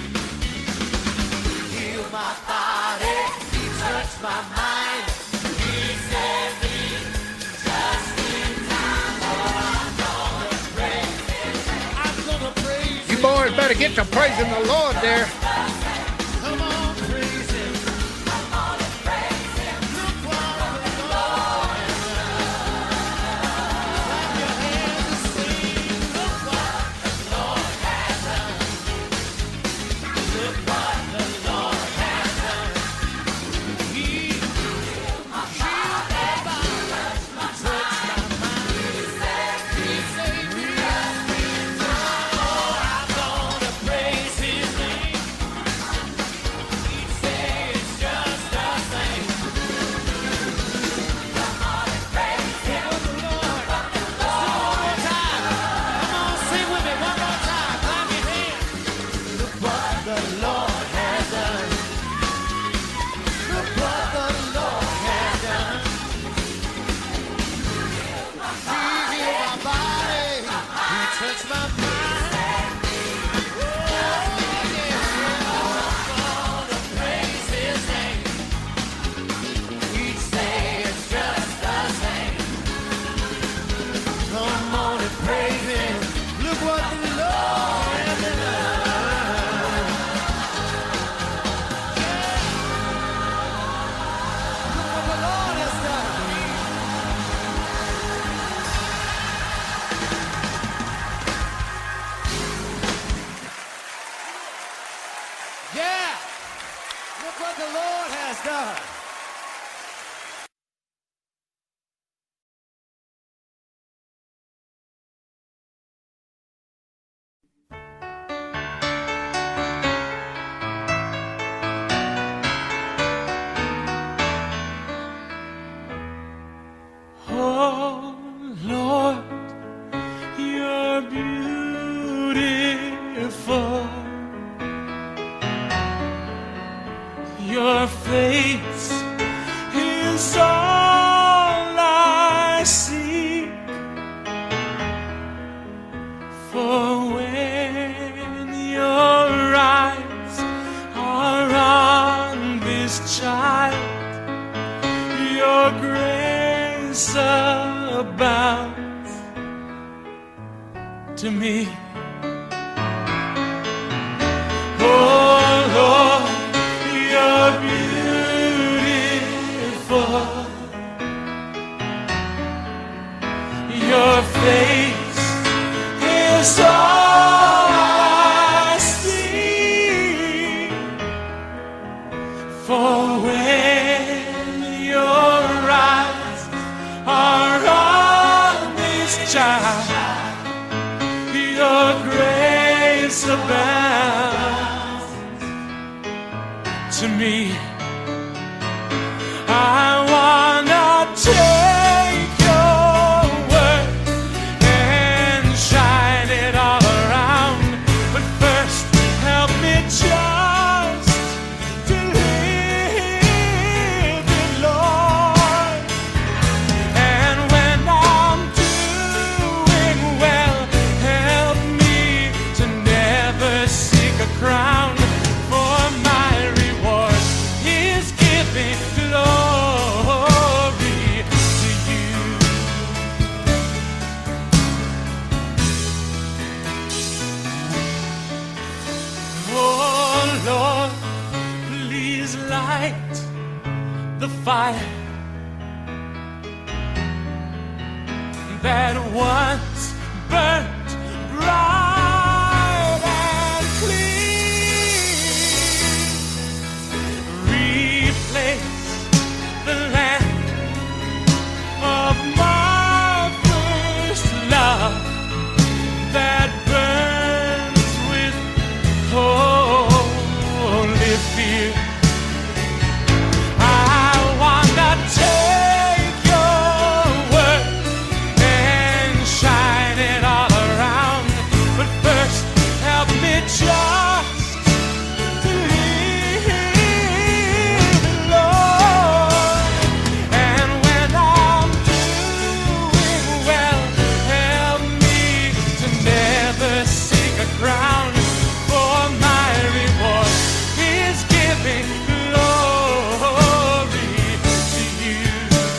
He healed my body. He touched my mind. He set me just in time. Oh, I'm gonna praise Him. I'm gonna praise You Him. boys better get to praising the Lord there. Come on, praise Him. Look what the Lord has done. Oh Lord, you're beautiful. Your face is all I seek. For when your eyes are on this child, your grace abounds to me. Oh Lord, you're beautiful. Your face is all I see. For when your eyes are on this child, your grace abounds to me. I wanna take your word and shine it all around. But first, help me just to live it, Lord. And when I'm doing well, help me to never seek a crown. For my reward is giving glory to you. Oh Lord, please light the fire that once burnt bright and clean. Replace the land of my first love that burns with holy fear. I wanna take your word and shine it all around. But first, help me just to live it, Lord. And when I'm doing well, help me to never seek a crown. For my reward is giving glory to you.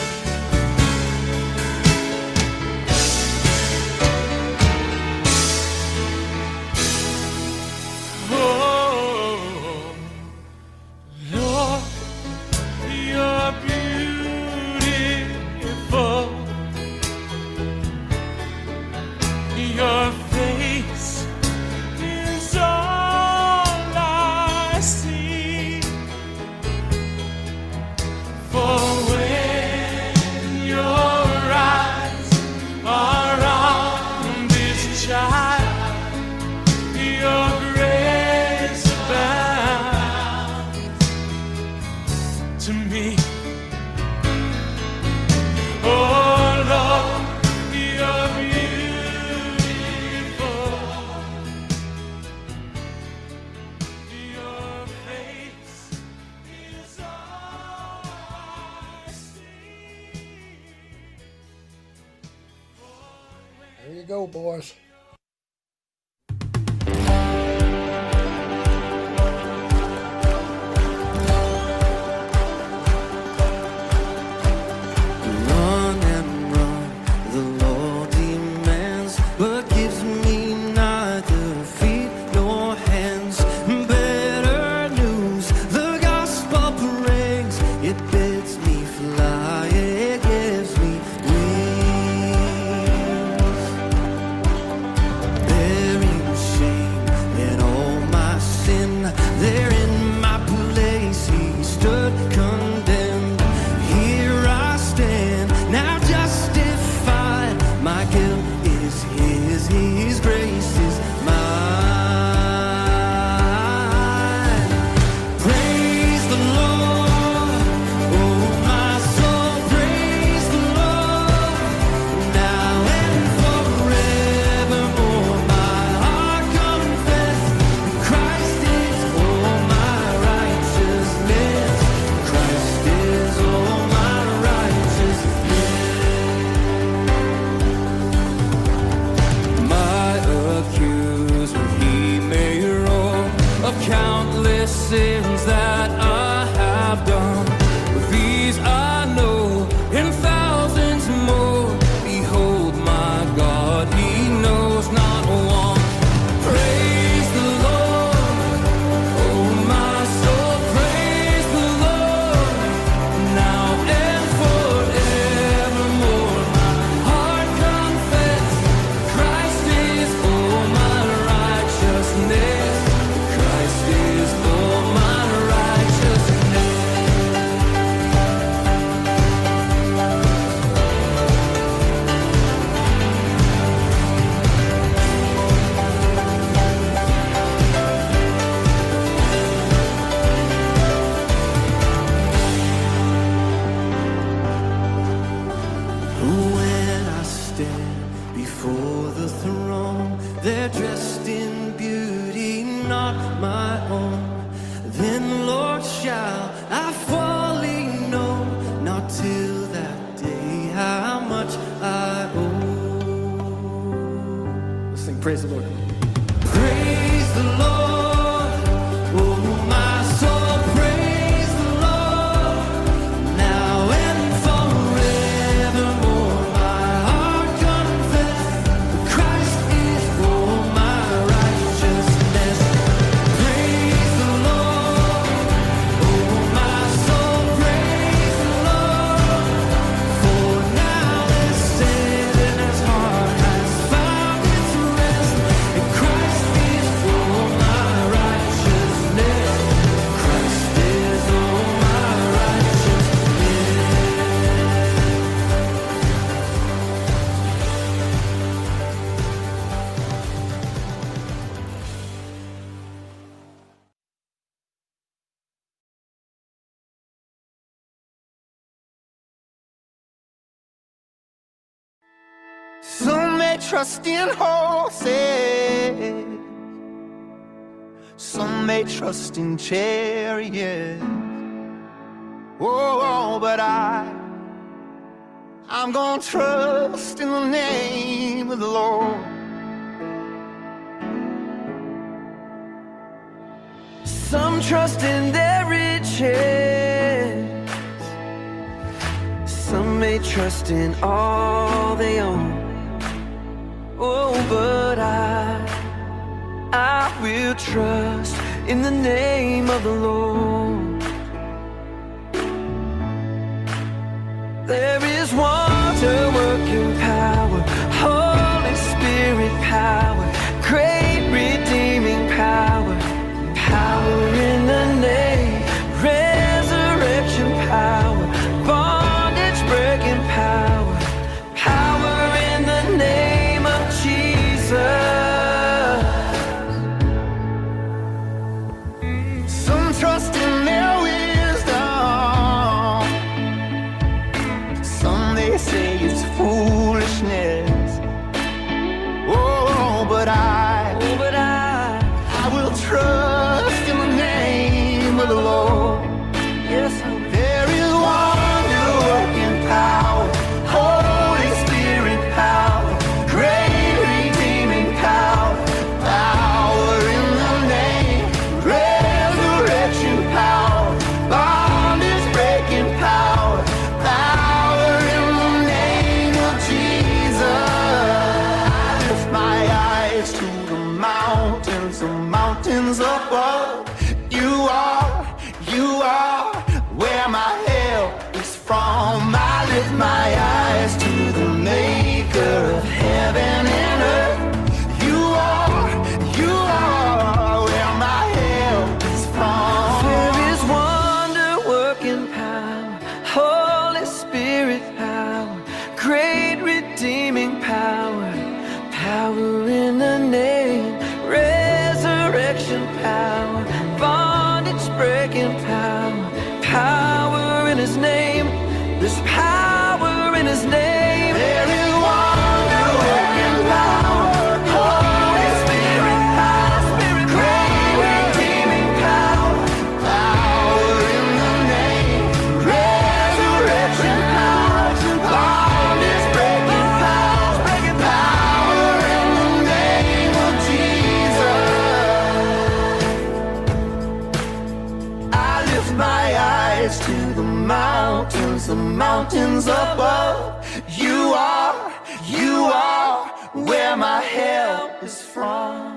Oh, Lord, you're beautiful. Your face is all I see. For when your eyes are on this child, your grace abounds to me. Oh Lord, you're beautiful. Your face is all I see. There you go, boys. Run and run, the Lord demands, but gives me neither feet nor hands. Better news, the gospel brings, it bids me fly, it gives me wings. Bearing shame and all my sin, there in my place He stood condemned. Here I stand, now justified. My guilt is his, his grace is mine. Praise the Lord, oh my soul, praise the Lord, now and forevermore. My heart confess, Christ is all my righteousness. Christ is all my righteousness. My accuser, he made wrong of countless sins that I have done. These I know, and thousands more. Behold, my God, he knows not one. Praise the Lord, oh my soul, praise the Lord, now and forevermore. My heart confess, Christ is all my righteousness. Christ is all my righteousness. When I stand before the throne, they're dressed in beauty, not my own. Then, Lord, shall I fully know, not till that day, how much I owe. Let's sing, praise the Lord. Praise the Lord, oh my soul, praise the Lord, now and forevermore. My heart confess, Christ is all my righteousness. Praise the Lord, oh my soul, praise the Lord, for now this sinner's heart has found its rest, and Christ is all my righteousness. Christ is all my Some may trust in horses, some may trust in chariots. Oh, but I, I'm gonna trust in the name of the Lord. Some trust in their riches, some may trust in all they own. Oh, but I, I will trust in the name of the Lord. There is wonder working power, Holy Spirit power, great redeeming power, power in the name, resurrection power, bondage breaking power, power in the name of Jesus. Some trust in their wisdom, some they breaking power, power in his name. There's power in his name. There is wonder-working power, Holy Spirit power, great redeeming power, power in the name, resurrection power, bondage breaking power, breaking power in the name of Jesus. I lift my eyes to the mountains, the mountains above. You are, you are where my help is from.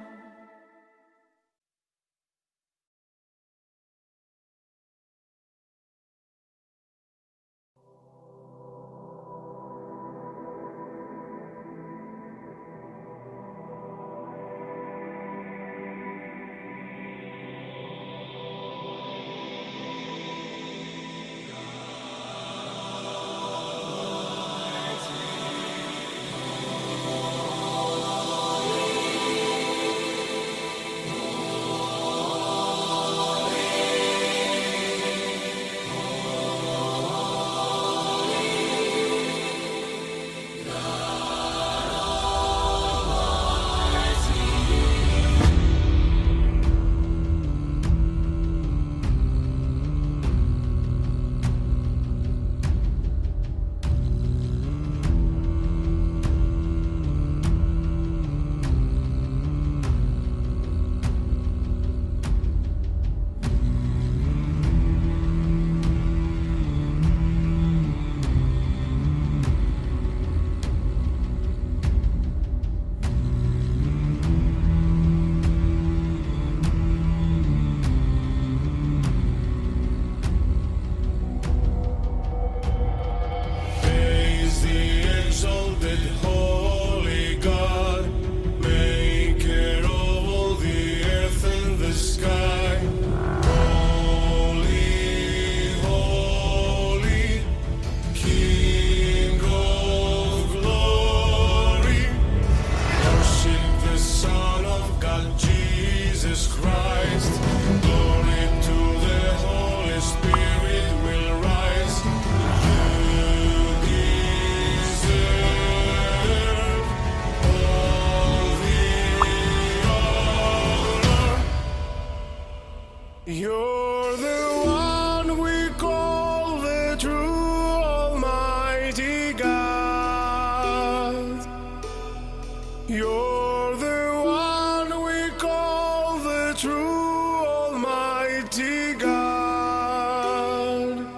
Praise the exalted holy God, maker of all the earth and the sky. Holy, holy, King of glory. Worship the Son of God, Jesus Christ. Glory to the Holy Spirit will rise. You deserve all the honor. You're the one we call the true Almighty God. You're the one we call the true Almighty God.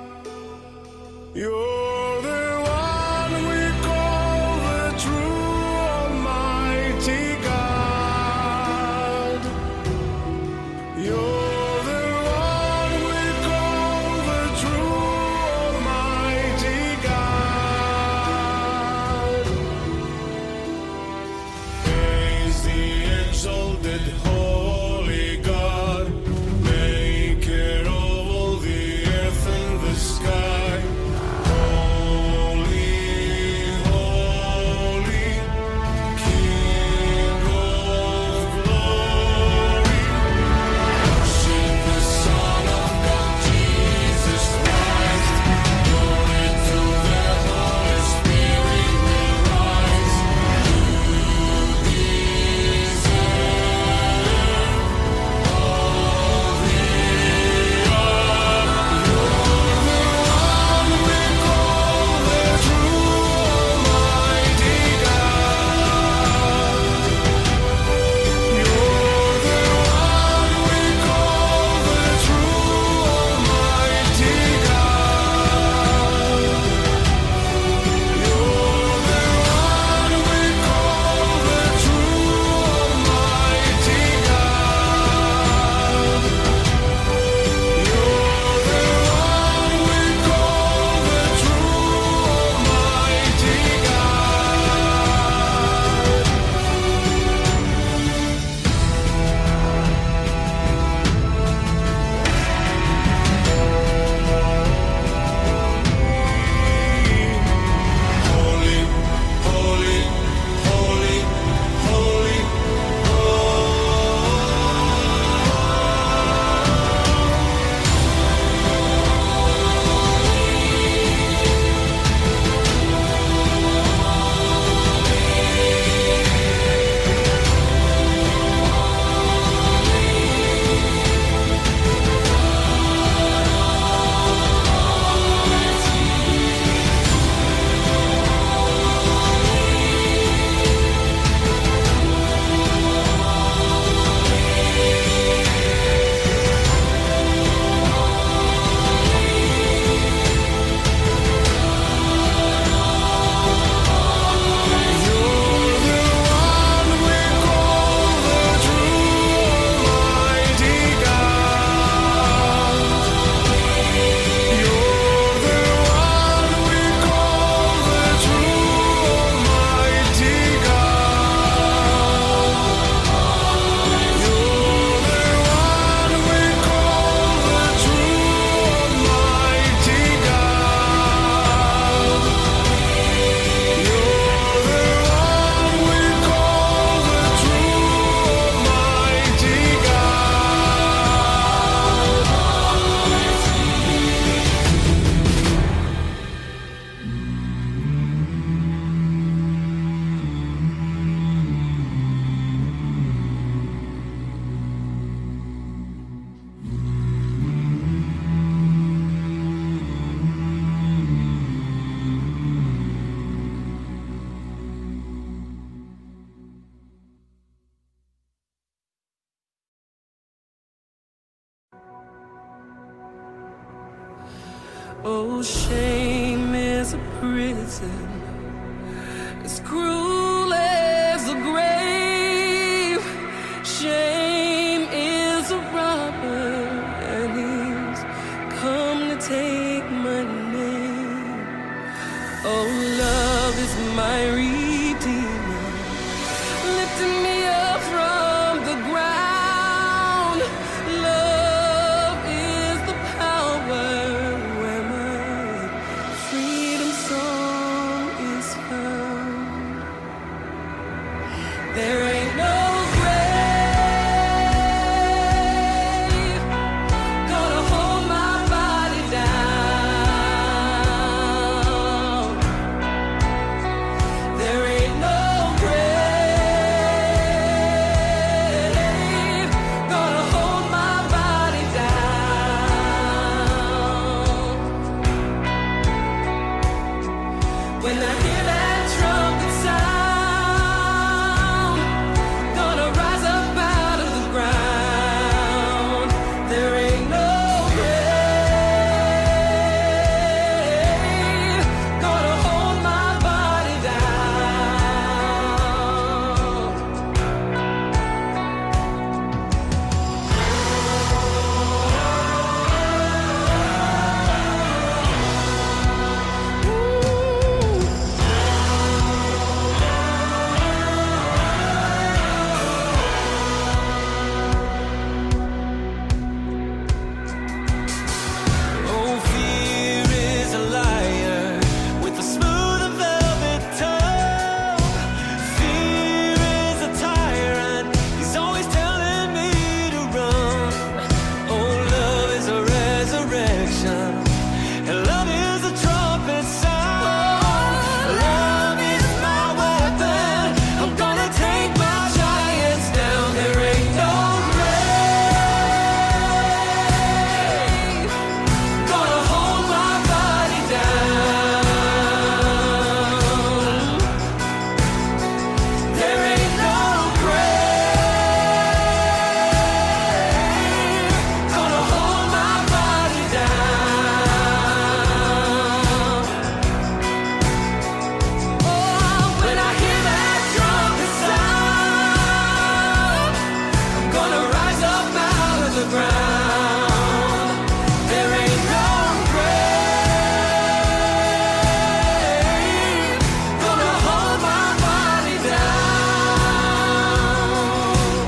You're the one we call the true Almighty God. You're the one we call the true Almighty God. Praise the exalted holy God, maker of Oh, shame is a prison as cruel as the grave. Shame is a robber, and he's come to take my name. Oh, love is my redeemer, lifting me up from the ground. Love is the power where my freedom song is found. There ain't no grave gonna hold my body down. There ain't no grave gonna hold my body down. When I hear that trumpet sound, gonna rise up out of the ground. There ain't no grave gonna hold my body down. Oh, fear is a liar with a smooth and velvet tongue. Fear is a tyrant, he's always telling me to run. Oh, love is a resurrection, and love is a trumpet sound. Love is my weapon, I'm gonna take my giants down. There ain't no grave gonna hold my body down. There ain't no grave gonna hold my body down. Oh, when I hear that trumpet sound, I'm gonna rise up out of the ground. There ain't no grave gonna hold my body down.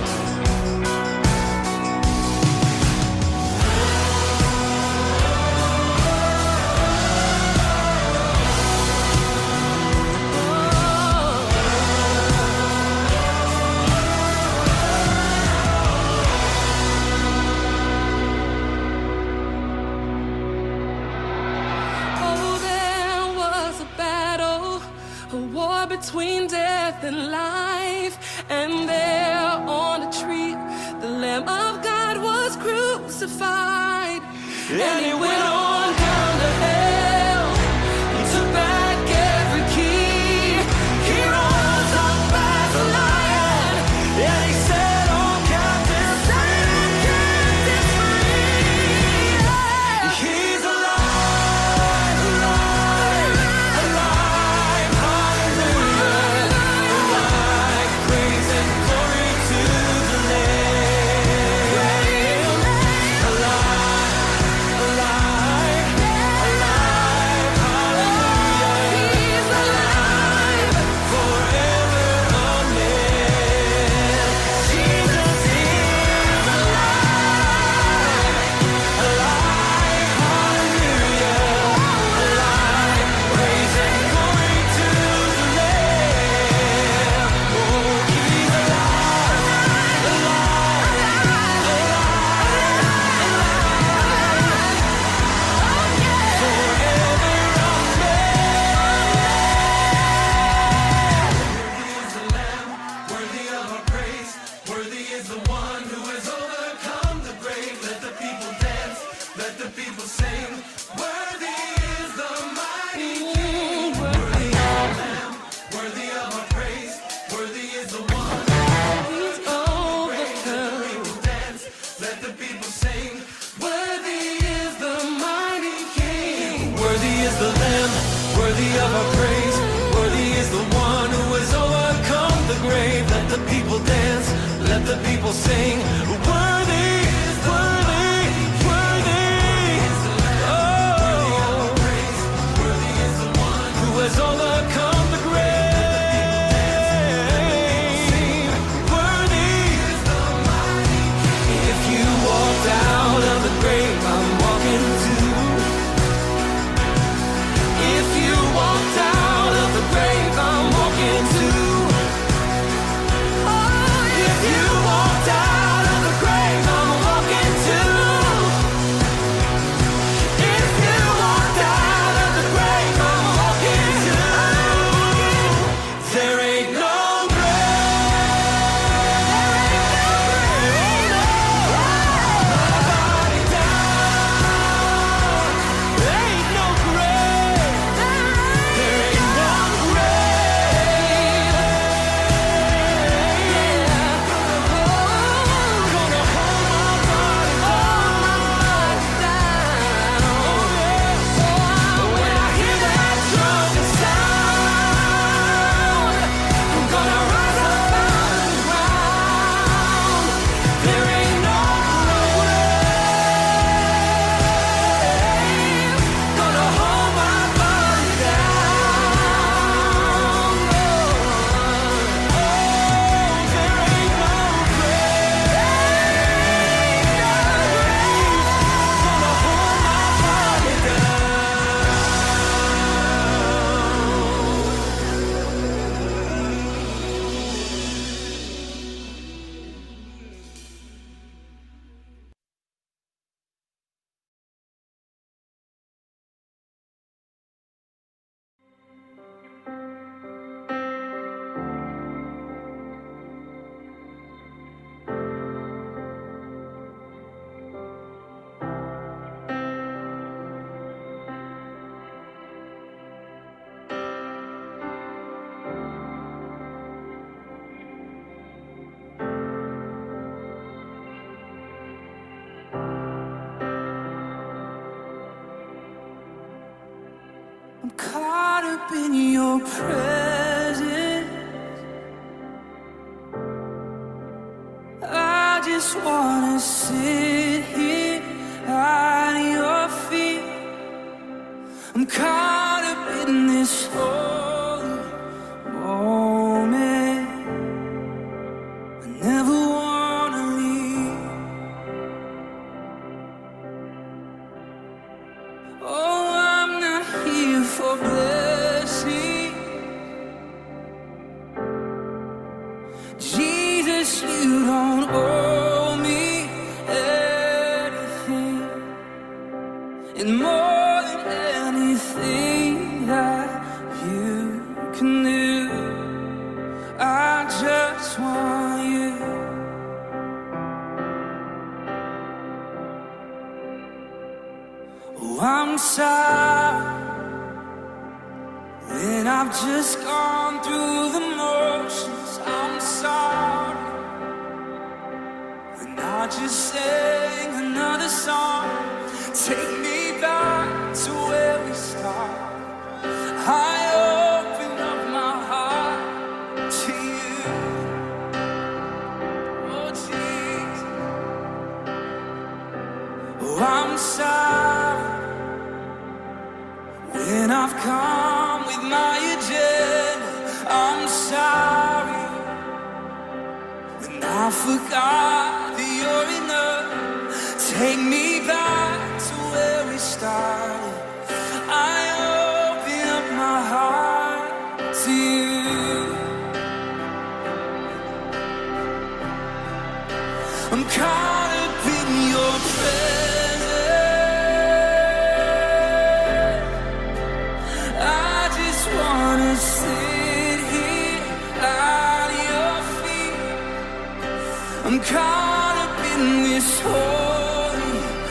Oh, there was a battle, a war between death and life. And there on a tree, the Lamb of God was crucified. And he went on down to hell. He took back every key. He rose up as a lion, and he set all captives free. He's alive, alive, alive, hallelujah. Alive, praise and glory to the Lamb. Alive, alive. is the Lamb, worthy of our praise. Worthy is the one who has overcome the grave. Let the people dance, let the people sing. Worthy, worthy, worthy. Oh, worthy is the one who has overcome the grave. Worthy is the mighty King. If you walked out of the grave, I'm walking too. If you walked out of the grave, I'm walking too. Oh, if you walked out of the grave, I'm walking too. If you walked out of the grave, I'm walking too. There ain't no grave, my body down. There ain't no grave. There ain't no grave. Gonna hold my body down. When I hear that trumpet sound, I'm gonna rise up out of the ground. There ain't no grave. Gonna hold my body down. Oh, there ain't no grave. Gonna hold my body I'm caught up in your presence. I just wanna sit here at your feet. I'm caught up in this holy moment. I never wanna leave. Oh, I'm not here for blessing. Jesus, you don't owe me anything. And more than anything that you can do, I just want you. Oh, I'm sorry when I've just gone through the motions. I'm sorry when I just sang another song. Take me back to where we started. I open up my heart to you. Oh, Jesus. Oh, I'm sorry when I've come with my agenda. I'm sorry when I forgot that you're enough. Take me back to where we started. I open up my heart to you. I'm caught up in your presence. I just wanna sit here at your feet. I'm caught up in this holy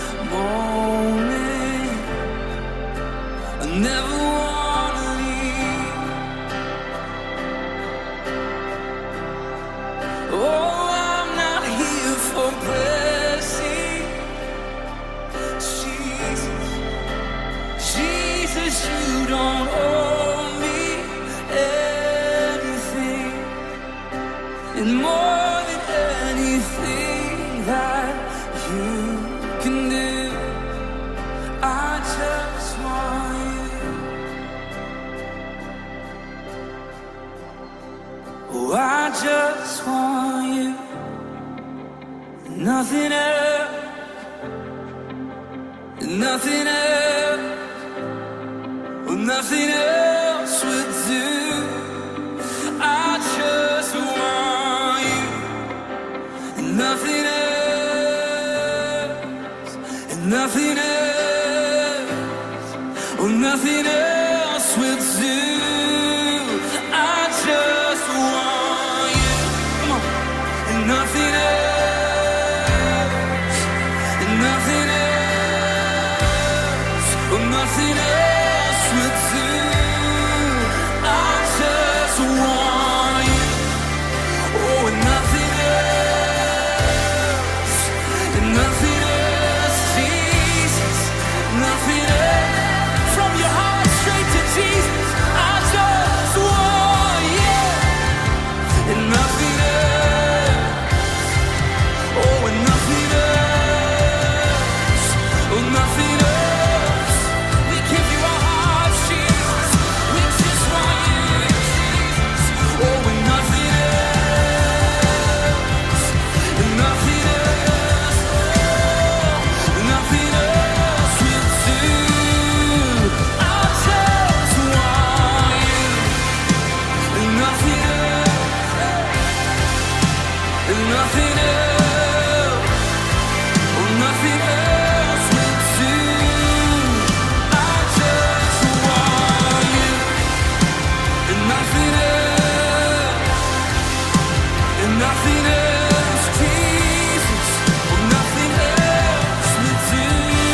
you don't owe me anything, and more than anything that you can do, I just want you. Oh, I just want you, nothing else, nothing else, oh, nothing else would do. I just want you, nothing else, and nothing else, oh, nothing else would do. I just want you, come on, and nothing else, and nothing else, oh, nothing else would do. I just want you, oh, and nothing else, and nothing else, Jesus, nothing else. From your heart straight to Jesus, I just want you, and nothing else, oh, and nothing else, oh, nothing else. We give you our hearts, Jesus. We just want you, Jesus. Oh, and nothing else, and nothing else, oh, nothing else will do. I just want you, and nothing else, and nothing else, oh, nothing else will do. I just want you, and nothing else, and nothing else, Jesus, oh, nothing else will do.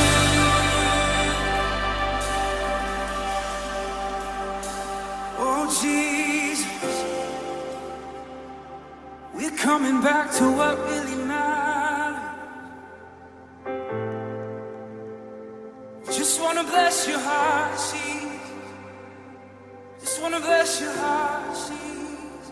Oh, Jesus, we're coming back to what really matters. Just wanna bless your heart, Jesus. Just wanna bless your heart, Jesus.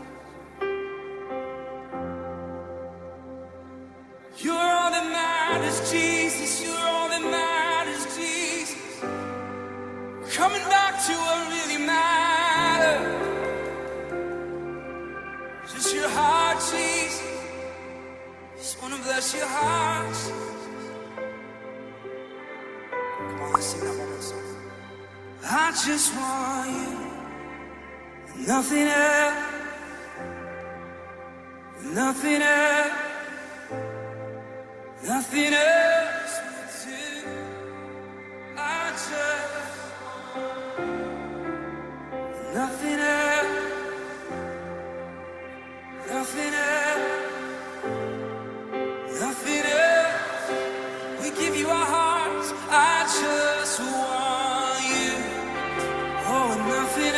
You're all that matters, Jesus. You're all that matters, Jesus. We're coming back to what really matters. Just your heart, Jesus. Just wanna bless your heart, Jesus. Come on, let's sing that one more song. I just want you, nothing else, nothing else, nothing else will do. I just, nothing else, nothing else, nothing else. We give you our hearts. I just want you. Oh, and nothing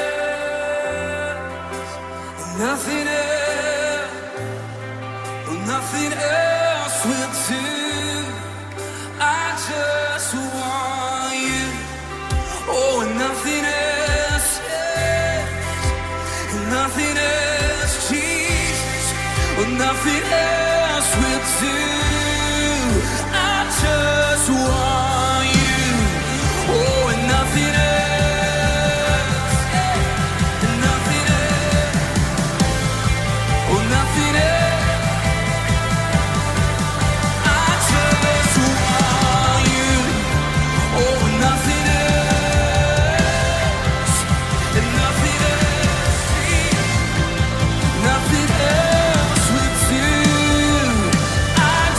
else, and nothing else, oh, nothing else will do. I just want you. Oh, and nothing else, yes, and nothing else, Jesus, oh, nothing else will do. I just want you. Oh, and nothing else, and nothing else, oh, nothing else. I just want you. Oh, and nothing else, and nothing else, Jesus, nothing else will do. I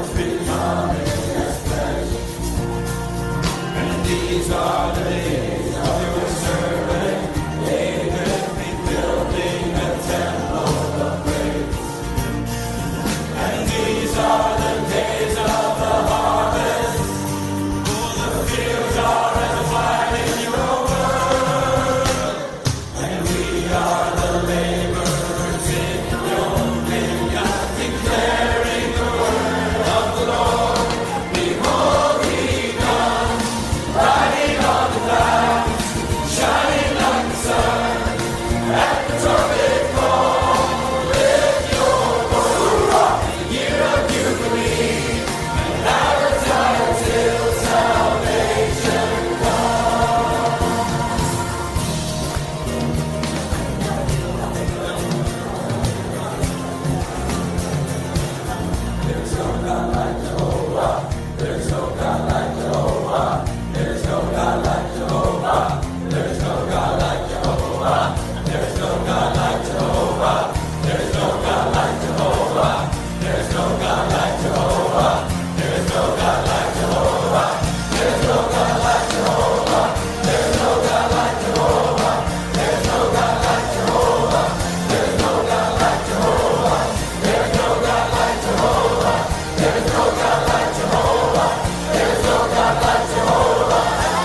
These are the days of your servant David, rebuilding a temple of praise. And these are the days of the harvest, for the fields are as white in your word. And we are the laborers in your vineyard, declaring the word of the Lord. Behold, he comes, riding on the clouds, shining like the sun. At the trumpet call, lift your voice. The year of Jubilee, and our time till salvation comes. There's no God like Jehovah. There's no God like Jehovah. There's no God like Jehovah. There's no God like Jehovah. There's no God like Jehovah. There's no God like Jehovah. There's no God like Jehovah. There's no God like Jehovah. There's no God like Jehovah. There's no God like Jehovah. There's no God like Jehovah. There's no God like Jehovah. There's no God like Jehovah. There's no God like Jehovah. There's no God like Jehovah.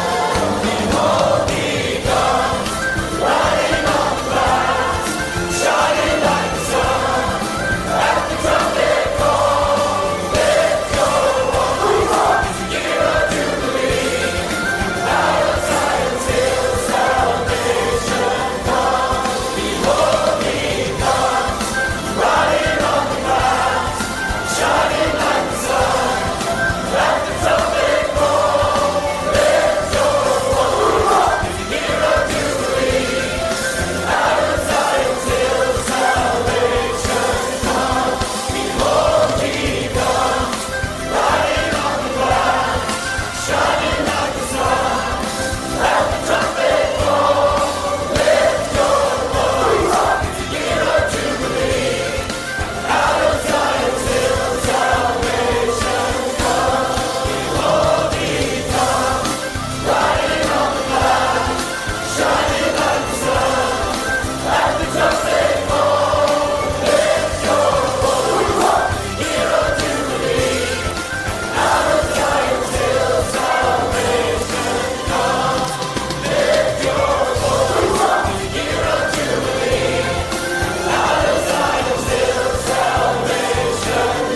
Behold, he comes, riding on the clouds, shining like the sun. At the trumpet call, lift your voice. It's the year of Jubilee, out of Zion till salvation comes. Behold, he comes, riding on the clouds, shining like the sun. At the trumpet call, lift your voice. It's the year of Jubilee, out of Zion till salvation comes. Behold, he comes, riding on the clouds, shining like the sun. At the trumpet call, lift your voice. It's the year of Jubilee, out of Zion till salvation comes. Behold, he comes, riding on the clouds, shining like the sun. At the trumpet call, lift your voice. It's the year of Jubilee, out of Zion till salvation comes. Lift your voice. It's the year of Jubilee, out of Zion till salvation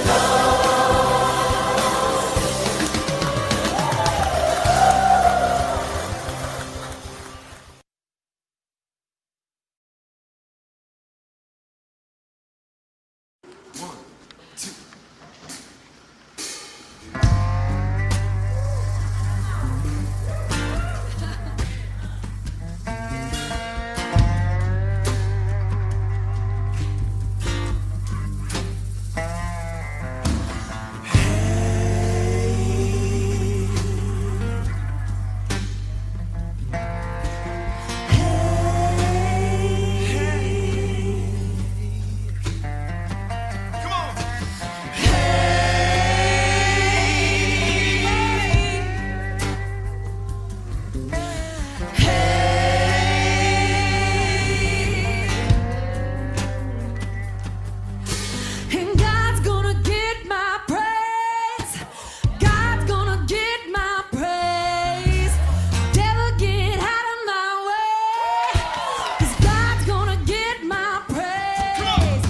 And God's gonna get my praise. God's gonna get my praise. Devil, get out of my way. 'Cause God's gonna get my praise.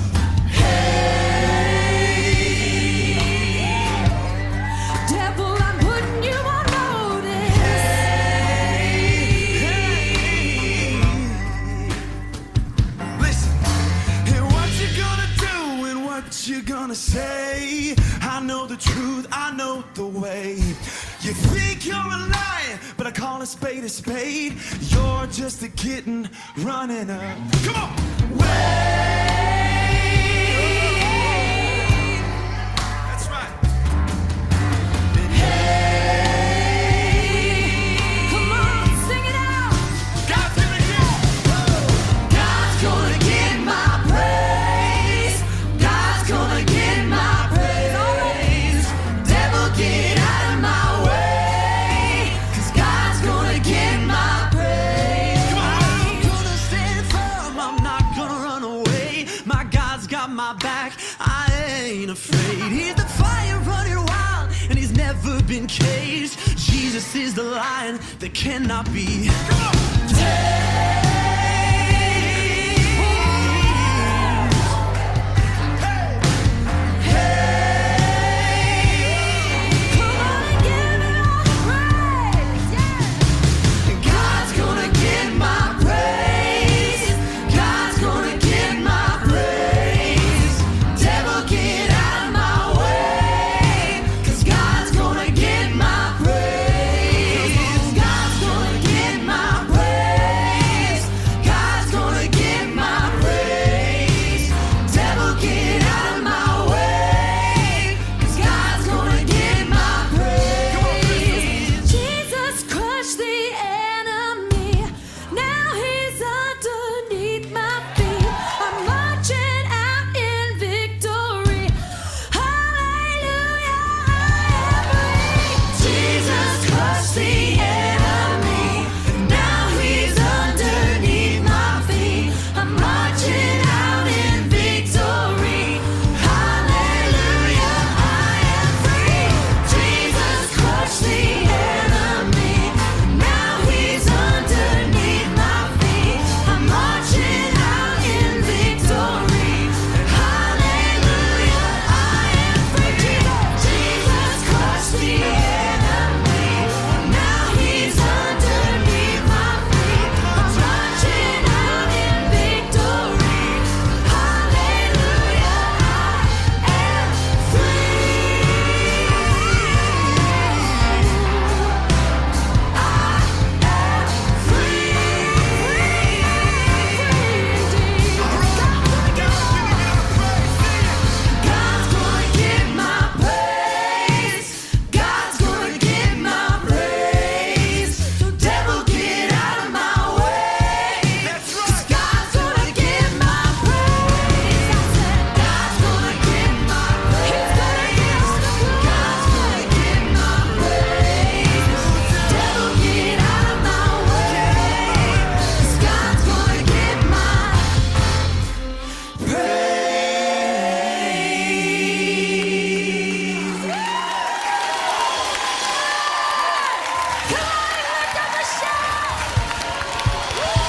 Hey, devil, I'm putting you on notice. Listen, and what you gonna do and what you gonna say? I know the truth, I know the way. You think you're a lion, but I call a spade a spade. You're just a kitten running up. Come on! Wait! That's right. Hey, come on, sing it out. God's gonna get, God's gonna get my praise. God's gonna get my praise. afraid. He's the fire running wild, and he's never been caged. Jesus is the lion that cannot be tamed. God's gonna get my praise. God's gonna get my praise. Devil, get out of my way. 'Cause God's gonna get my praise. God's gonna get my praise. God's gonna get my praise. Devil, get out of my way. 'Cause God's gonna get my praise. Jesus crushed the enemy. Now he's underneath my feet. I'm marching out in victory. Hallelujah, I am free. Jesus crushed the enemy. Now he's underneath my feet. I'm marching out in victory. Hallelujah, I am free. Jesus crushed the enemy. Now he's underneath my feet. I'm marching out in victory. Hallelujah, I am free. Jesus crushed the enemy. Now he's underneath my feet. I'm marching out in victory. Hallelujah, I am God's gonna get my praise. God's gonna get my praise. So devil, get out of my way. 'Cause God's gonna get my praise. I said God's gonna get my praise. God's gonna get my praise. Devil, get out of my way. 'Cause God's gonna get my praise. Come on and lift up a shout.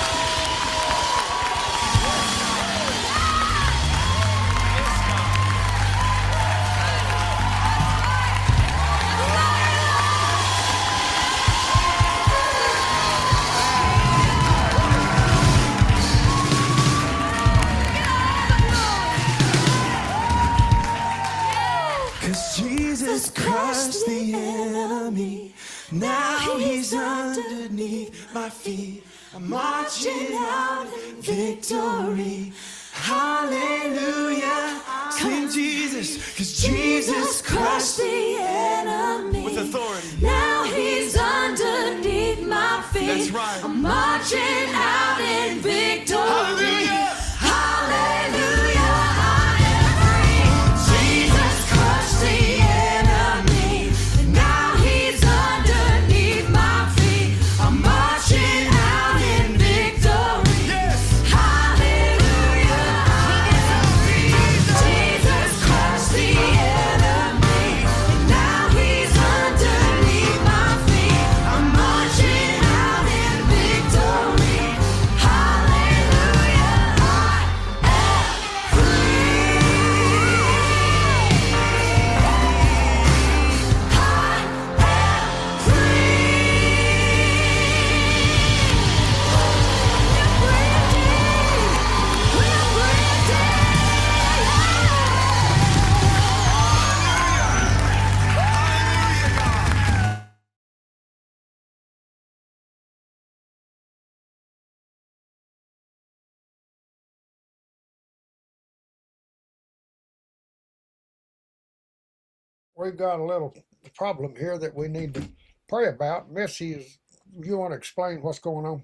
Cause Jesus crushed the enemy. Now he's underneath my feet. I'm marching out in victory. Hallelujah. Sing Jesus. Cause Jesus crushed the enemy. With authority. Now he's underneath my feet. That's right. I'm marching out in victory. Hallelujah. Hallelujah. I am free. Jesus crushed the enemy. Now he's underneath my feet. I'm marching out in victory. Yes. Hallelujah. I am free. Jesus crushed the enemy. Now he's underneath my feet. I'm marching out in victory. Hallelujah. We've got a little problem here that we need to pray about. Missy, is you want to explain what's going on?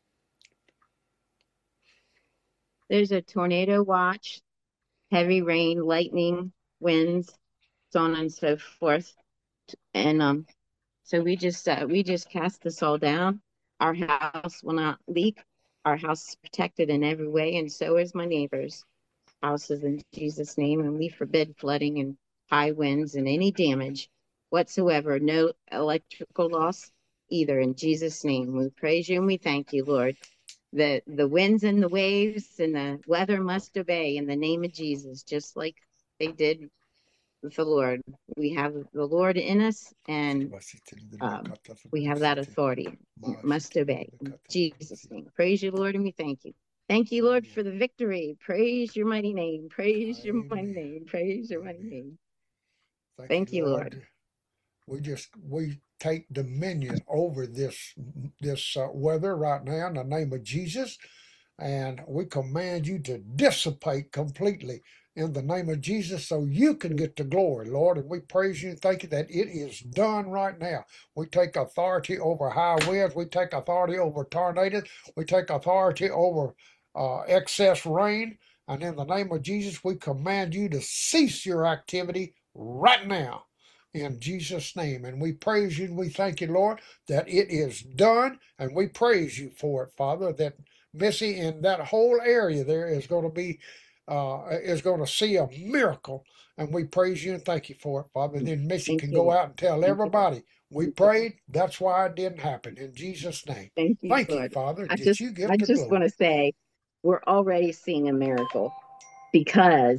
There's a tornado watch, heavy rain, lightning, winds, so on and so forth. And um, so we just uh, we just cast this all down. Our house will not leak. Our house is protected in every way, and so is my neighbor's houses in Jesus' name. And we forbid flooding and high winds, and any damage whatsoever. No electrical loss either. In Jesus' name, we praise you and we thank you, Lord. The the winds and the waves and the weather must obey in the name of Jesus, just like they did with the Lord. We have the Lord in us, and um, we have that authority. And it must obey. In Jesus' name. Praise you, Lord, and we thank you. Thank you, Lord, for the victory. Praise your mighty name. Praise your mighty name. Praise your mighty name. Thank, Thank you, you, Lord. Lord. We just we take dominion over this this uh, weather right now in the name of Jesus, and we command you to dissipate completely in the name of Jesus, so you can get the glory, Lord. And we praise you and thank you that it is done right now. We take authority over high winds. We take authority over tornadoes. We take authority over uh, excess rain. And in the name of Jesus, we command you to cease your activity right now in Jesus' name. And we praise you and we thank you, Lord, that it is done. And we praise you for it, Father, that Missy in that whole area there is going to be uh, is going to see a miracle, and we praise you and thank you for it, Father. And then Missy Thank can you, go Lord. out and tell Thank you, everybody we prayed. That's why it didn't happen. In Jesus' name, Thank you, thank you, Lord. Father, I that just you I get the just want glory. to say we're already seeing a miracle, because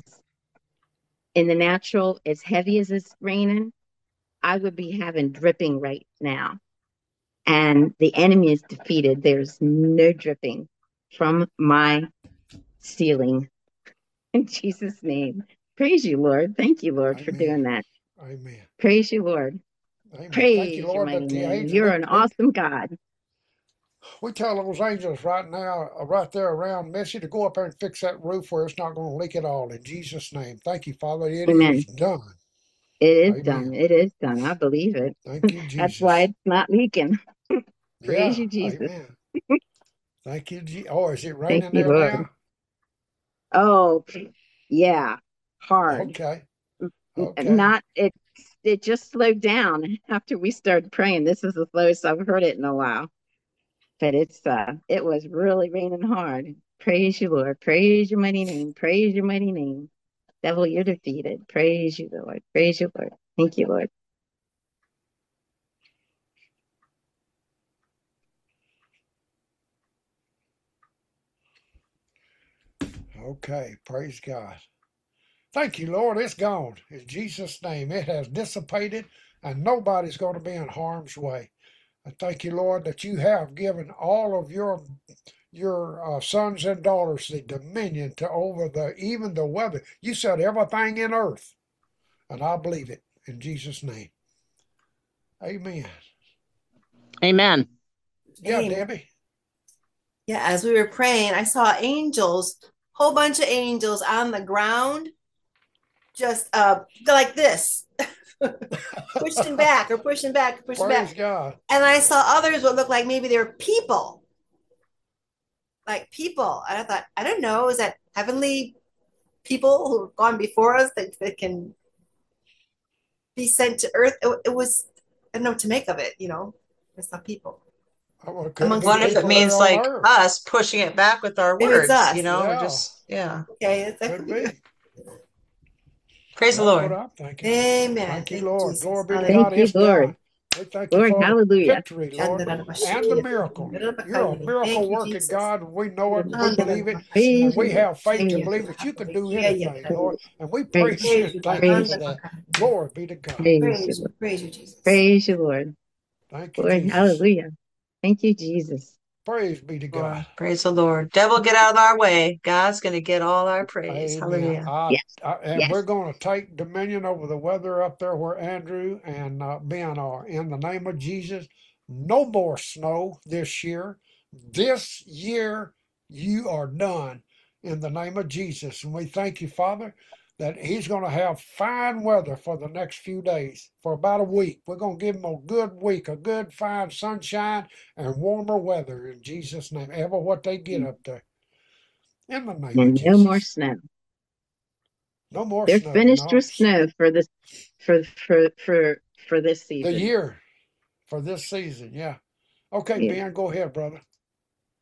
in the natural, as heavy as it's raining, I would be having dripping right now. And the enemy is defeated. There's no dripping from my ceiling. In Jesus' name. Praise you, Lord. Thank you, Lord, for Amen. doing that. Amen. Praise you, Lord. Amen. Thank you, Praise your Lord, mighty that the name. angels You're we an we awesome God. we tell those angels right now, uh, right there around Missy, to go up there and fix that roof where it's not going to leak at all. In Jesus' name, thank you, Father. It Amen. is done. It is Amen. done. It is done. I believe it. Thank you, That's why Jesus. it's not leaking. Praise Yeah. you, Jesus. Amen. Thank you. Je- Oh, is it Thank raining you, there Lord. now? Oh, yeah. Hard. Okay. N- Okay. Not it. It just slowed down after we started praying. This is the slowest I've heard it in a while. But it's uh, it was really raining hard. Praise you, Lord. Praise your mighty name. Praise your mighty name. Devil, you're defeated. Praise you, Lord. Praise you, Lord. Thank you, Lord. Okay. Praise God. Thank you, Lord. It's gone. In Jesus' name, it has dissipated, and nobody's going to be in harm's way. I thank you, Lord, that you have given all of your your uh, sons and daughters the dominion to over the even the weather. You said everything in earth, and I believe it in Jesus' name. Amen. Amen. Yeah, Amen. Debbie. Yeah, as we were praying, I saw angels, whole bunch of angels on the ground, just uh like this, pushing back or pushing back or pushing Praise back. God. And I saw others what looked like maybe they were people, like people. And I thought, I don't know, is that heavenly people who have gone before us that, that can be sent to earth? It, it was, I don't know what to make of it, you know. I saw people Oh, it could amongst be the What if it people angels. there means on like earth. us pushing it back with our Maybe it's words, you us. know, or Yeah, just, yeah. Okay, it's could definitely be. Praise the That's what Lord. I'm thinking. Amen. Thank you, Thank you, Lord. Jesus. Glory be to Hallelujah. God. Thank you, It's Lord. done. We thank you Lord, for the hallelujah. victory, Lord, and the Thank miracle. You're a miracle you, working Jesus. God. We know it. We believe it. Praise And you, we Lord. have faith to Praise believe that you can do Yeah, yeah. anything, Lord. And we praise praise you Praise and you, thank Lord. you praise for you, that. Glory be to God. praise you, Praise you. Lord. Praise you, Jesus. Praise you, Lord. Thank you, Lord, Jesus. hallelujah. Thank you, Jesus. Praise be to God. Lord. Praise the Lord. Devil, get out of our way. God's going to get all our praise. Amen. Hallelujah. I, Yes, I, and yes. we're going to take dominion over the weather up there where Andrew and uh, Ben are. In the name of Jesus, no more snow this year. This year, you are done in the name of Jesus. And we thank you, Father, that he's going to have fine weather for the next few days, for about a week. We're going to give him a good week, a good, fine sunshine and warmer weather in Jesus' name, ever what they get up there. In the name of And no more Jesus. snow. No more They're snow. finished No. with snow for this for for for for this The season. year for this season. Yeah. Okay, Yeah. Ben, go ahead, brother.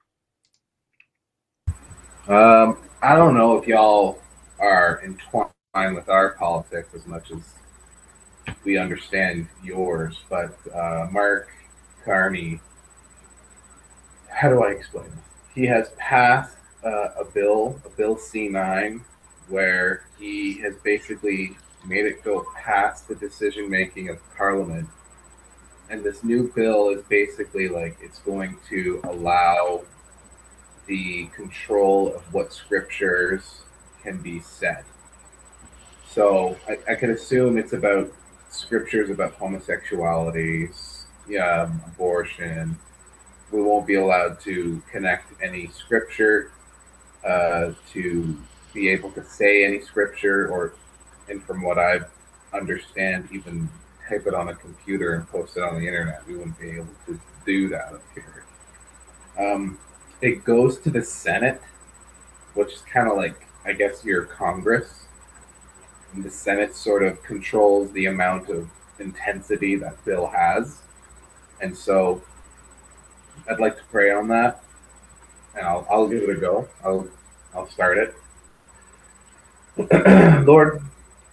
Um, I don't know if y'all are entwined line with our politics as much as we understand yours. But uh, Mark Carney, how do I explain this? He has passed uh, a bill, a Bill C nine, where he has basically made it go past the decision making of Parliament. And this new bill is basically like it's going to allow the control of what scriptures can be said. So I, I can assume it's about scriptures about homosexuality, yeah, abortion. We won't be allowed to connect any scripture uh, to be able to say any scripture, or, and from what I understand, even type it on a computer and post it on the internet. We wouldn't be able to do that up here. Um, it goes to the Senate, which is kind of like, I guess, your Congress. And the Senate sort of controls the amount of intensity that bill has. And so I'd like to pray on that, and I'll, I'll give it a go. I'll, I'll start it. Lord,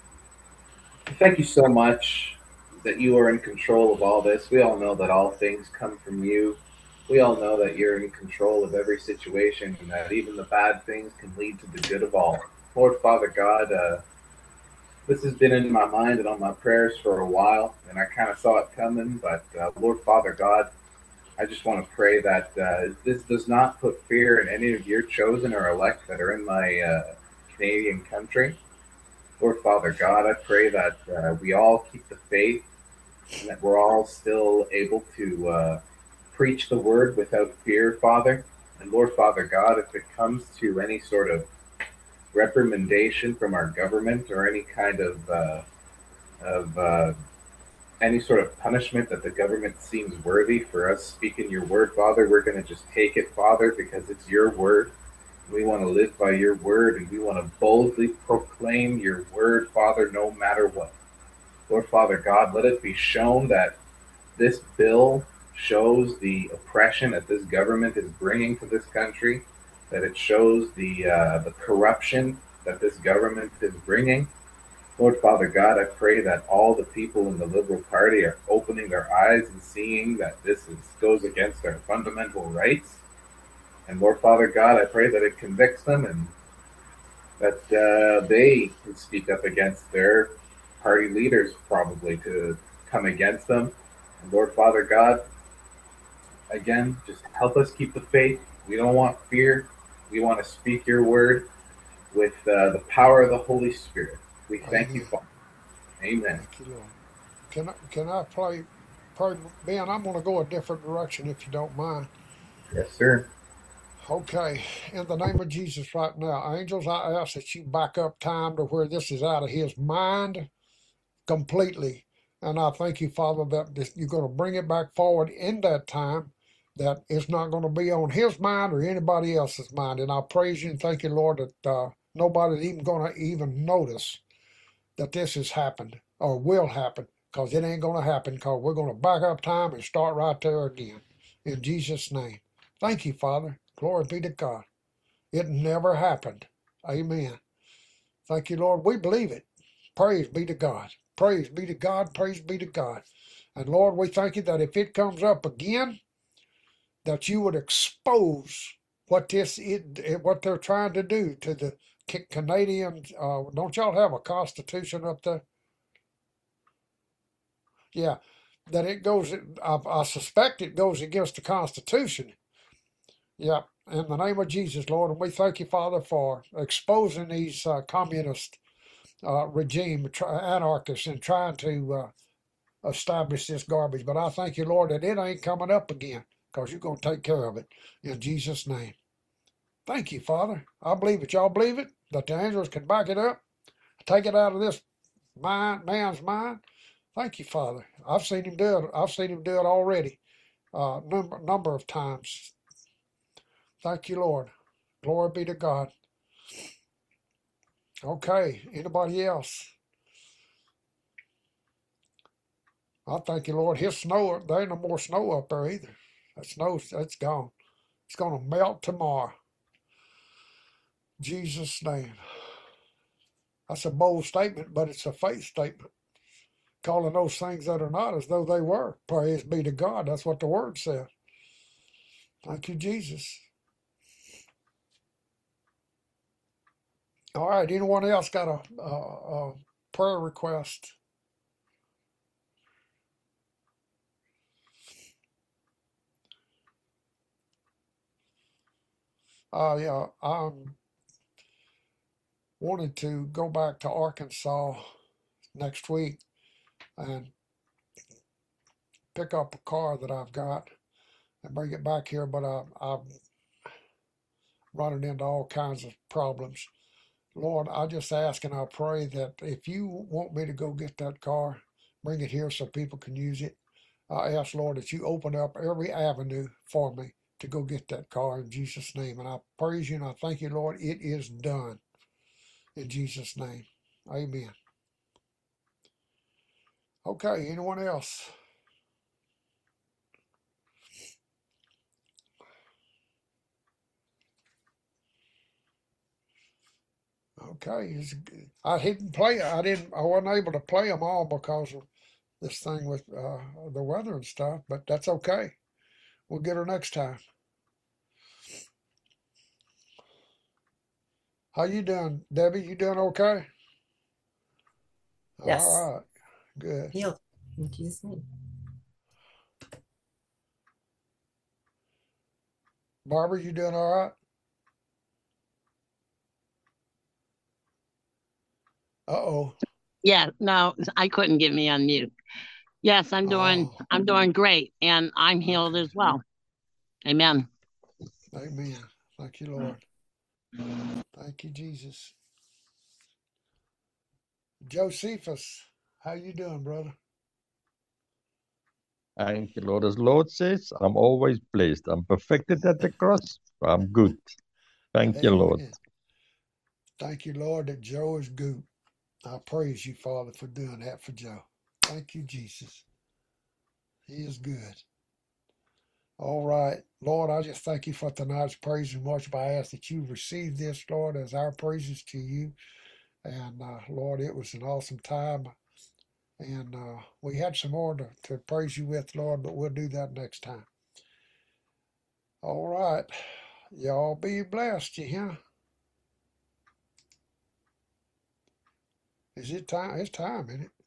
thank you so much that you are in control of all this. We all know that all things come from you. We all know that you're in control of every situation, and that even the bad things can lead to the good of all. Lord, Father God, uh, this has been in my mind and on my prayers for a while, and I kind of saw it coming, but uh, Lord, Father God, I just want to pray that uh, this does not put fear in any of your chosen or elect that are in my uh, Canadian country. Lord, Father God, I pray that uh, we all keep the faith, and that we're all still able to uh, preach the word without fear, Father. And Lord, Father God, if it comes to any sort of reprimandation from our government, or any kind of uh, of uh, any sort of punishment that the government seems worthy for us speaking your word, Father, we're going to just take it, Father, because it's your word. We want to live by your word, and we want to boldly proclaim your word, Father, no matter what. Lord, Father God, let it be shown that this bill shows the oppression that this government is bringing to this country, that it shows the uh, the corruption that this government is bringing. Lord, Father God, I pray that all the people in the Liberal Party are opening their eyes and seeing that this is, goes against their fundamental rights. And Lord, Father God, I pray that it convicts them, and that uh, they can speak up against their party leaders, probably, to come against them. And Lord, Father God, again, just help us keep the faith. We don't want fear. We want to speak your word with uh, the power of the Holy Spirit. We thank you, Father. Amen. Thank you, Lord. Can I, can I play, pray? Ben, I'm going to go a different direction if you don't mind. Yes, sir. Okay, in the name of Jesus right now, angels, I ask that you back up time to where this is out of his mind completely. And I thank you, Father, that this, you're going to bring it back forward in that time, that it's not going to be on his mind or anybody else's mind. And I praise you and thank you, Lord, that uh, nobody's even going to even notice that this has happened or will happen, because it ain't going to happen, because we're going to back up time and start right there again. In Jesus' name. Thank you, Father. Glory be to God. It never happened. Amen. Thank you, Lord. We believe it. Praise be to God. Praise be to God. Praise be to God. And Lord, we thank you that if it comes up again, that you would expose what this it, what they're trying to do to the Canadian. Uh, don't y'all have a constitution up there? Yeah, that it goes. I, I suspect it goes against the Constitution. Yeah, in the name of Jesus, Lord, and we thank you, Father, for exposing these uh, communist uh, regime, try, anarchists, and trying to uh, establish this garbage. But I thank you, Lord, that it ain't coming up again, because you're going to take care of it in Jesus' name. Thank you, Father. I believe it. Y'all believe it? That the angels can back it up, take it out of this mind, man's mind. Thank you, Father. I've seen him do it. I've seen him do it already, uh, number number of times. Thank you, Lord. Glory be to God. Okay, anybody else? I thank you, Lord. His snow, there ain't no more snow up there either. That snow, that's gone. It's going to melt tomorrow. In Jesus' name. That's a bold statement, but it's a faith statement. Calling those things that are not as though they were. Praise be to God. That's what the word says. Thank you, Jesus. All right. Anyone else got a, a, a prayer request? Uh, yeah, I'm wanting to go back to Arkansas next week and pick up a car that I've got and bring it back here, but I, I'm running into all kinds of problems. Lord, I just ask and I pray that if you want me to go get that car, bring it here so people can use it. I ask, Lord, that you open up every avenue for me to go get that car in Jesus' name. And I praise you and I thank you, Lord. It is done in Jesus' name. Amen. Okay, anyone else? Okay, it's, I didn't play. I didn't. I wasn't able to play them all because of this thing with uh, the weather and stuff. But that's okay. We'll get her next time. How you doing, Debbie? You doing okay? Yes. All right. Good. Healed in Jesus' name. Barbara, you doing all right? Uh-oh. Yeah, no, I couldn't get me on mute. Yes, I'm doing Oh, I'm doing great, and I'm healed okay. as well. Amen. Amen. Thank you, Lord. Thank you, Jesus. Josephus, how you doing, brother? Thank you, Lord. As Lord says, I'm always blessed. I'm perfected at the cross. I'm good. Thank you, Lord. Amen. Thank you, Lord, that Joe is good. I praise you, Father, for doing that for Joe. Thank you, Jesus. He is good. All right. Lord, I just thank you for tonight's praise and worship. I ask that you receive this, Lord, as our praises to you. And, uh, Lord, it was an awesome time. And uh, we had some more to, to praise you with, Lord, but we'll do that next time. All right. Y'all be blessed, you hear? Is it time? It's time, isn't it?